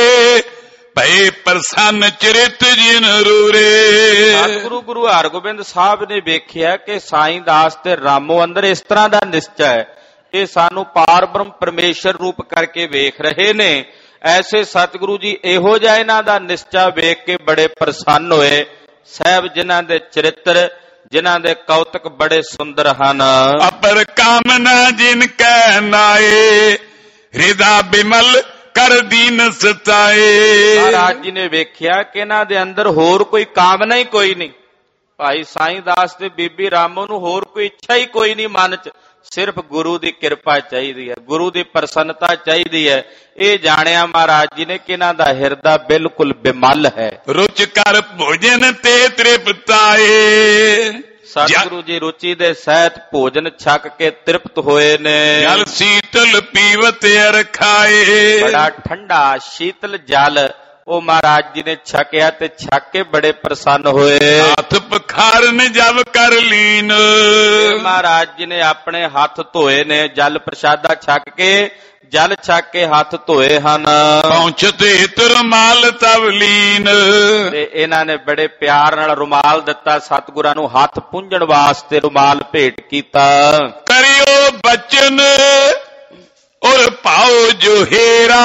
Speaker 1: ਭਏ ਪ੍ਰਸੰਨ ਚਰਿਤ ਜਿਨ ਰੂਰੇ।
Speaker 2: ਸਤਿਗੁਰੂ ਗੁਰੂ ਹਰਗੋਬਿੰਦ ਸਾਹਿਬ ਨੇ ਵੇਖਿਆ ਕਿ ਸਾਈਂ ਦਾਸ ਤੇ ਰਾਮੋ ਅੰਦਰ ਇਸ ਤਰ੍ਹਾਂ ਦਾ ਨਿਸ਼ਚਾ ਹੈ। ਇਹ ਸਾਨੂੰ ਪਾਰ ਬ੍ਰਹਮ ਪਰਮੇਸ਼ਰ ਰੂਪ ਕਰਕੇ ਵੇਖ ਰਹੇ ਨੇ। ਐਸੇ ਸਤਿਗੁਰੂ ਜੀ ਇਹੋ ਜਿਹਾ ਇਹਨਾਂ ਦਾ ਨਿਸ਼ਚਾ ਵੇਖ ਕੇ ਬੜੇ ਪ੍ਰਸੰਨ ਹੋਏ। ਸਾਹਿਬ ਜਿਨ੍ਹਾਂ ਦੇ ਚਰਿੱਤਰ, ਜਿਨ੍ਹਾਂ ਦੇ ਕੌਤਕ ਬੜੇ ਸੁੰਦਰ ਹਨ।
Speaker 1: ਅਪਰ ਕਾਮਨਾ ਜਿਨ ਕੈ ਨਾਏ, ਹਿਰਦਾ ਬਿਮਲ ਕਰ ਦੀਨ ਸਤਾਏ।
Speaker 2: ਮਹਾਰਾਜ ਜੀ ਨੇ ਵੇਖਿਆ ਕਿ ਇਹਨਾਂ ਦੇ ਅੰਦਰ ਹੋਰ ਕੋਈ ਕਾਮਨਾ ਹੀ ਕੋਈ ਨਹੀਂ। ਭਾਈ ਸਾਈਂ ਦਾਸ ਤੇ ਬੀਬੀ ਰਾਮੋ ਨੂੰ ਹੋਰ ਕੋਈ ਇੱਛਾ ਹੀ ਕੋਈ ਨਹੀਂ ਮਨ 'ਚ। ਸਿਰਫ ਗੁਰੂ ਦੀ ਕਿਰਪਾ ਚਾਹੀਦੀ ਹੈ, ਗੁਰੂ ਦੀ ਪ੍ਰਸੰਨਤਾ ਚਾਹੀਦੀ ਹੈ। ਇਹ ਜਾਣਿਆ ਮਹਾਰਾਜ ਜੀ ਨੇ ਕਿ ਇਹਨਾਂ ਦਾ ਹਿਰਦਾ ਬਿਲਕੁਲ ਬਿਮਲ ਹੈ।
Speaker 1: ਰੁਚ ਕਰ ਭੋਜਨ ਤੇ ਤ੍ਰਿਪਤਾਏ,
Speaker 2: ਸਤਿਗੁਰੂ ਜੀ ਰੁਚੀ ਦੇ ਸਹਿਤ ਭੋਜਨ ਛਕ ਕੇ ਤ੍ਰਿਪਤ ਹੋਏ ਨੇ।
Speaker 1: ਜਲ ਸੀਤਲ ਪੀਵਤ ਅਰ ਖਾਏ,
Speaker 2: ਬੜਾ ਠੰਡਾ ਸ਼ੀਤਲ ਜਲ ਉਹ ਮਹਾਰਾਜ ਜੀ ਨੇ ਛਕਿਆ ਤੇ ਛਕ ਕੇ ਬੜੇ ਪ੍ਰਸੰਨ ਹੋਏ।
Speaker 1: ਹੱਥ ਪਖਾਰਨ ਜਬ ਕਰ ਲੀਨ,
Speaker 2: ਮਹਾਰਾਜ ਜੀ ਨੇ ਆਪਣੇ ਹੱਥ ਧੋਏ ਨੇ। ਜਲ ਪ੍ਰਸ਼ਾਦਾ ਛਕ ਕੇ, ਜਲ ਛਕ ਕੇ ਹੱਥ ਧੋਏ ਹਨ।
Speaker 1: ਪਹੁੰਚਤ ਹਿਤ ਰੁਮਾਲ ਤਵ ਲੀਨ,
Speaker 2: ਤੇ ਇਹਨਾਂ ਨੇ ਬੜੇ ਪਿਆਰ ਨਾਲ ਰੁਮਾਲ ਦਿੱਤਾ। ਸਤਿਗੁਰਾਂ ਨੂੰ ਹੱਥ ਪੂੰਝਣ ਵਾਸਤੇ ਰੁਮਾਲ ਭੇਟ ਕੀਤਾ।
Speaker 1: ਕਰਿਓ ਬਚਨ ਔਰ ਪਾਓ ਜੋ ਹੇਰਾ,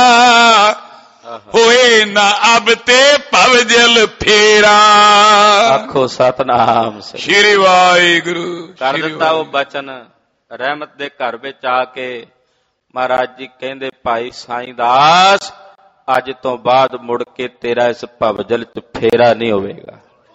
Speaker 1: ਹੋਏ ਨਾ ਅਬ ਤੇ ਭਵ ਜਲ ਫੇਰਾ।
Speaker 2: ਆਖੋ ਸਤਨਾਮ
Speaker 1: ਸ਼੍ਰੀ ਵਾਹਿਗੁਰੂ।
Speaker 2: ਕਰ ਦਿੱਤਾ ਉਹ ਬਚਨ। ਰਹਿਮਤ ਦੇ ਘਰ ਵਿੱਚ ਆ ਕੇ ਮਹਾਰਾਜ ਜੀ ਕਹਿੰਦੇ ਭਾਈ ਸਾਈਂ ਦਾਸ, ਅੱਜ ਤੋਂ ਬਾਅਦ ਮੁੜ ਕੇ ਤੇਰਾ ਇਸ ਭਵਜਲ 'ਚ ਫੇਰਾ ਨਹੀਂ ਹੋਵੇਗਾ।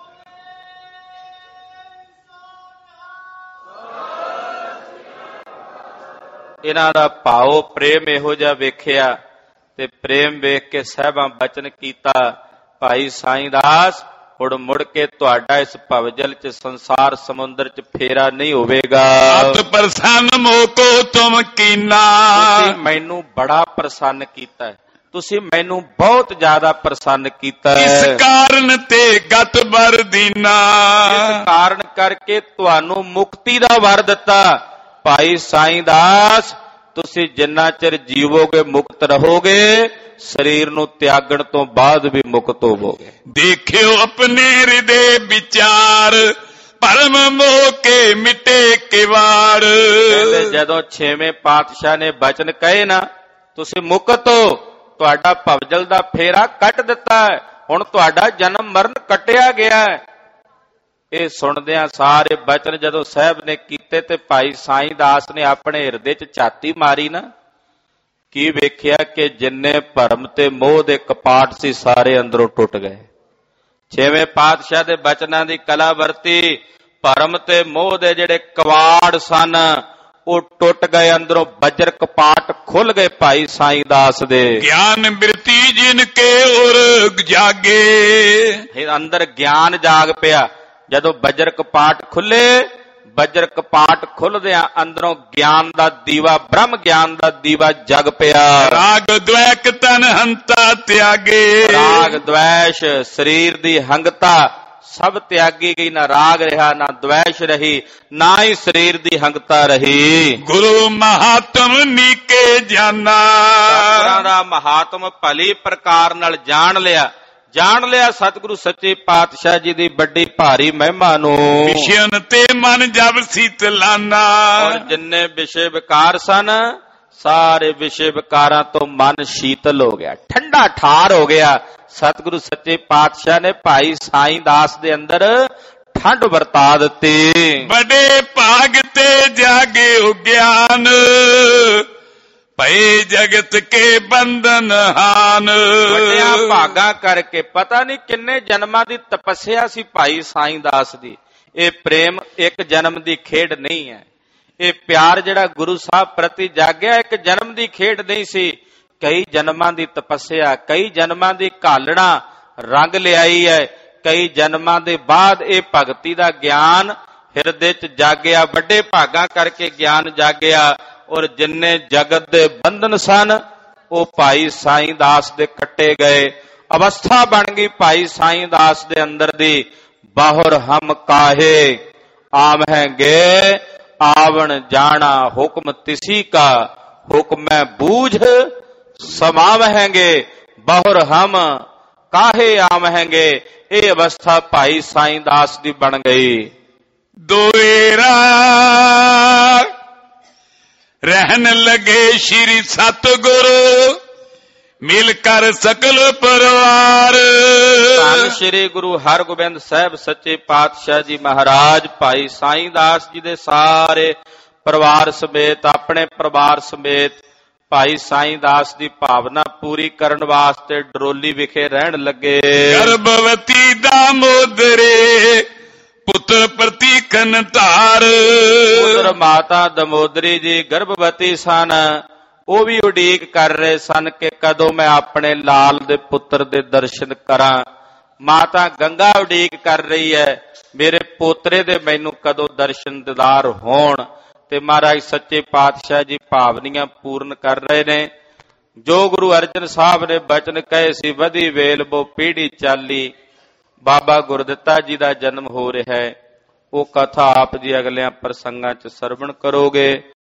Speaker 2: ਇਹਨਾਂ ਦਾ ਭਾਵ ਪ੍ਰੇਮ ਇਹੋ ਜਿਹਾ ਵੇਖਿਆ ਤੇ ਪ੍ਰੇਮ ਵੇਖ ਕੇ ਸਾਹਿਬਾਂ ਬਚਨ ਕੀਤਾ, ਭਾਈ ਸਾਈਂ ਦਾਸ ਹੁਣ ਮੁੜ ਕੇ ਤੁਹਾਡਾ ਇਸ ਭਵਜਲ 'ਚ ਸੰਸਾਰ ਸਮੁੰਦਰ 'ਚ ਫੇਰਾ ਨਹੀਂ ਹੋਵੇਗਾ।
Speaker 1: ਅਤ ਪ੍ਰਸੰਨ ਮੋਕੋ ਤੁਮ ਕੀਨਾ,
Speaker 2: ਤੁਸੀਂ ਮੈਨੂੰ ਬੜਾ ਪ੍ਰਸੰਨ ਕੀਤਾ ਹੈ। ਤੁਸੀਂ ਮੈਨੂੰ ਬਹੁਤ ਜ਼ਿਆਦਾ ਪ੍ਰਸੰਨ ਕੀਤਾ ਹੈ।
Speaker 1: ਇਸ ਕਾਰਨ ਤੇ ਗਤ ਬਰ ਦੀਨਾ,
Speaker 2: ਇਸ ਕਾਰਨ ਕਰਕੇ ਤੁਹਾਨੂੰ ਮੁਕਤੀ ਦਾ ਵਰ ਦਿੱਤਾ। ਭਾਈ ਸਾਈਂ ਦਾਸ ਤੁਸੀਂ ਜਿੰਨਾ ਚਿਰ ਜੀਵੋਗੇ ਮੁਕਤ ਰਹੋਗੇ, ਸਰੀਰ ਨੂੰ ਤਿਆਗਣ ਤੋਂ ਬਾਅਦ ਵੀ ਮੁਕਤ ਹੋਵੋਗੇ।
Speaker 1: ਦੇਖਿਓ ਆਪਣੇ ਹਿਰਦੇ ਵਿਚਾਰ, ਭਰਮ ਮੋਹ ਕੇ ਮਿਟੇ ਕਿਵਾੜ।
Speaker 2: ਕਹਿੰਦੇ ਜਦੋਂ ਛੇਵੇਂ ਪਾਤਸ਼ਾਹ ਨੇ ਬਚਨ ਕਹੇ ਨਾ ਤੁਸੀਂ ਮੁਕਤ ਹੋ, ਤੁਹਾਡਾ ਭਵਜਲ ਦਾ ਫੇਰਾ ਕੱਟ ਦਿੱਤਾ ਹੈ, ਹੁਣ ਤੁਹਾਡਾ ਜਨਮ ਮਰਨ ਕੱਟਿਆ ਗਿਆ ਹੈ। ਇਹ ਸੁਣਦਿਆਂ ਸਾਰੇ ਬਚਨ ਜਦੋਂ ਸਾਹਿਬ ਨੇ ਕੀਤੇ ਤੇ ਭਾਈ ਸਾਈਂ ਦਾਸ ਨੇ ਆਪਣੇ ਹਿਰਦੇ 'ਚ ਝਾਤੀ ਮਾਰੀ ਨਾ ਕੀ ਵੇਖਿਆ ਕਿ ਜਿੰਨੇ ਭਰਮ ਤੇ ਮੋਹ ਦੇ ਕਪਾਟ ਸੀ ਸਾਰੇ ਅੰਦਰੋਂ ਟੁੱਟ ਗਏ। ਛੇਵੇਂ ਪਾਤਸ਼ਾਹ ਦੇ ਬਚਨਾਂ ਦੀ ਕਲਾ ਵਰਤੀ, ਭਰਮ ਤੇ ਮੋਹ ਦੇ ਜਿਹੜੇ ਕਵਾੜ ਸਨ ਉਹ ਟੁੱਟ ਗਏ, ਅੰਦਰੋਂ ਵਜਰ ਕਪਾਟ ਖੁੱਲ ਗਏ ਭਾਈ ਸਾਈਂ ਦਾਸ ਦੇ।
Speaker 1: ਗਿਆਨ ਬਿਰਤੀ ਜਿਨ ਕੇ ਉਰ ਜਾਗੇ,
Speaker 2: ਅੰਦਰ ਗਿਆਨ ਜਾਗ ਪਿਆ। ਜਦੋਂ ਵਜਰ ਕਪਾਟ ਖੁੱਲੇ, ਵਜਰ ਕਪਾਟ ਖੁੱਲਦਿਆਂ ਅੰਦਰੋਂ ਗਿਆਨ ਦਾ ਦੀਵਾ, ਬ੍ਰਹਮ ਗਿਆਨ ਦਾ ਦੀਵਾ ਜਗ ਪਿਆ।
Speaker 1: ਰਾਗ ਦ્વੈਕ ਤਨ ਹੰਤਾ ਤਿਆਗੇ,
Speaker 2: ਰਾਗ ਦ્વੈਸ਼ ਸਰੀਰ ਦੀ ਹੰਗਤਾ ਸਭ ਤਿਆਗੀ ਗਈ। ਨਾ ਰਾਗ ਰਿਹਾ, ਨਾ ਦ્વੈਸ਼ ਰਹੀ, ਨਾ ਹੀ ਸਰੀਰ ਦੀ ਹੰਗਤਾ ਰਹੀ।
Speaker 1: ਗੁਰੂ ਮਹਾਤਮ ਨੀਕੇ ਜਾਨਾ,
Speaker 2: ਸਤਿਗੁਰਾਂ ਦਾ ਮਹਾਤਮ ਭਲੀ ਪ੍ਰਕਾਰ ਨਾਲ ਜਾਣ ਲਿਆ ਸਤਿਗੁਰੂ ਸੱਚੇ ਪਾਤਸ਼ਾਹ ਜੀ ਦੀ ਵੱਡੀ ਭਾਰੀ ਮਹਿਮਾ ਨੂੰ।
Speaker 1: ਵਿਸ਼ਿਆਨ ਤੇ ਮਨ ਜਬ ਸੀਤਲਾਨਾ,
Speaker 2: ਔਰ ਜਿੰਨੇ ਵਿਸ਼ੇ ਵਿਕਾਰ ਸਨ ਸਾਰੇ ਵਿਸ਼ੇ ਵਿਕਾਰਾਂ ਤੋਂ ਮਨ ਸ਼ੀਤਲ ਹੋ ਗਿਆ, ਠੰਡਾ ਠਾਰ ਹੋ ਗਿਆ। ਸਤਿਗੁਰੂ ਸੱਚੇ ਪਾਤਸ਼ਾਹ ਨੇ ਭਾਈ ਸਾਈਂ ਦਾਸ ਦੇ ਅੰਦਰ ਠੰਡ ਵਰਤਾ ਦਿੱਤੀ।
Speaker 1: ਬੜੇ ਭਾਗ ਤੇ ਜਾਗੇ ਹੋ ਗਿਆਨ, ਭਏ ਜਗਤ ਕੇ ਬੰਧਨ ਹਾਨ।
Speaker 2: ਵੱਡਿਆਂ ਭਾਗਾਂ ਕਰਕੇ, ਪਤਾ ਨਹੀਂ ਕਿੰਨੇ ਜਨਮਾਂ ਦੀ ਤਪੱਸਿਆ ਸੀ ਭਾਈ ਸਾਈਂ ਦਾਸ ਦੀ। ਇਹ ਪ੍ਰੇਮ ਇੱਕ ਜਨਮ ਦੀ ਖੇਡ ਨਹੀਂ ਹੈ। ਇਹ ਪਿਆਰ ਜਿਹੜਾ ਗੁਰੂ ਸਾਹਿਬ ਪ੍ਰਤੀ ਜਾਗਿਆ ਇੱਕ ਜਨਮ ਦੀ ਖੇਡ ਨਹੀਂ ਸੀ। ਕਈ ਜਨਮਾਂ ਦੀ ਤਪੱਸਿਆ, ਕਈ ਜਨਮਾਂ ਦੀ ਘਾਲਣਾ ਰੰਗ ਲਿਆਈ ਹੈ। ਕਈ ਜਨਮਾਂ ਦੇ ਬਾਅਦ ਇਹ ਭਗਤੀ ਦਾ ਗਿਆਨ ਹਿਰਦੇ 'ਚ ਜਾਗਿਆ। ਵੱਡੇ ਭਾਗਾਂ ਕਰਕੇ ਗਿਆਨ ਜਾਗਿਆ। ਔਰ ਜਿੰਨੇ ਜਗਤ ਦੇ ਬੰਧਨ ਸਨ ਉਹ ਭਾਈ ਸਾਈਂ ਦਾਸ ਦੇ ਕੱਟੇ ਗਏ। ਅਵਸਥਾ ਬਣ ਗਈ ਭਾਈ ਸਾਈਂ ਦਾਸ ਦੇ ਅੰਦਰ ਦੀ। ਬਾਹਰ ਹਮ ਕਾਹੇ ਆਵਹਿੰਗੇ, ਆਵਣ ਜਾਣਾ ਹੁਕਮ ਤਿਸੀ ਕਾ, ਹੁਕਮੈ ਬੂਝ ਸਮਾਵਹਿੰਗੇ। ਬਾਹਰ ਹਮ ਕਾਹੇ ਆਵਹਿੰਗੇ, ਇਹ ਅਵਸਥਾ ਭਾਈ ਸਾਈਂ ਦਾਸ ਦੀ ਬਣ ਗਈ।
Speaker 1: ਦੋਏਰਾ ਰਹਿਣ ਲਗੇ ਸ਼੍ਰੀ ਸਤਿਗੁਰੂ, ਮਿਲ ਕਰ ਸਕਲ ਪਰਿਵਾਰ।
Speaker 2: ਧੰਨ ਸ਼੍ਰੀ ਗੁਰੂ ਹਰਗੋਬਿੰਦ ਸਾਹਿਬ ਸੱਚੇ ਪਾਤਸ਼ਾਹ ਜੀ ਮਹਾਰਾਜ ਭਾਈ ਸਾਈਂ ਦਾਸ ਜੀ ਦੇ ਸਾਰੇ ਪਰਿਵਾਰ ਸਮੇਤ, ਆਪਣੇ ਪਰਿਵਾਰ ਸਮੇਤ ਭਾਈ ਸਾਈਂ ਦਾਸ ਦੀ ਭਾਵਨਾ ਪੂਰੀ ਕਰਨ ਵਾਸਤੇ ਡਰੋਲੀ ਵਿਖੇ ਰਹਿਣ ਲੱਗੇ।
Speaker 1: ਗਰਭਵਤੀ ਦਾਮੋਦਰੇ ਪੁੱਤਰ ਪ੍ਰਤੀਖਨ ਧਾਰ,
Speaker 2: ਪੁੱਤਰ ਮਾਤਾ ਦਮੋਦਰੀ ਜੀ ਗਰਭਵਤੀ ਸਨ। ਉਹ ਵੀ ਉਡੀਕ ਕਰ ਰਹੇ ਸਨ ਕਿ ਕਦੋਂ ਮੈਂ ਆਪਣੇ ਲਾਲ ਦੇ ਪੁੱਤਰ ਦੇ ਦਰਸ਼ਨ ਕਰਾਂ। ਮਾਤਾ ਗੰਗਾ ਉਡੀਕ ਕਰ ਰਹੀ ਹੈ ਮੇਰੇ ਪੋਤਰੇ ਦੇ ਮੈਨੂੰ ਕਦੋਂ ਦਰਸ਼ਨ ਦੀਦਾਰ ਹੋਣ। ਤੇ ਮਹਾਰਾਜ ਸੱਚੇ ਪਾਤਸ਼ਾਹ ਜੀ ਭਾਵਨੀਆਂ ਪੂਰਨ ਕਰ ਰਹੇ ਨੇ। ਜੋ ਗੁਰੂ ਅਰਜਨ ਸਾਹਿਬ ਨੇ ਬਚਨ ਕਹੇ ਸੀ, ਵਧੀ ਵੇਲ ਬੋ ਪੀੜੀ ਚਾਲੀ, ਬਾਬਾ ਗੁਰਦਿੱਤਾ ਜੀ ਦਾ ਜਨਮ ਹੋ ਰਿਹਾ ਹੈ। ਉਹ ਕਥਾ ਆਪ ਜੀ ਅਗਲਿਆਂ ਪ੍ਰਸੰਗਾਂ 'ਚ ਸਰਵਣ ਕਰੋਗੇ।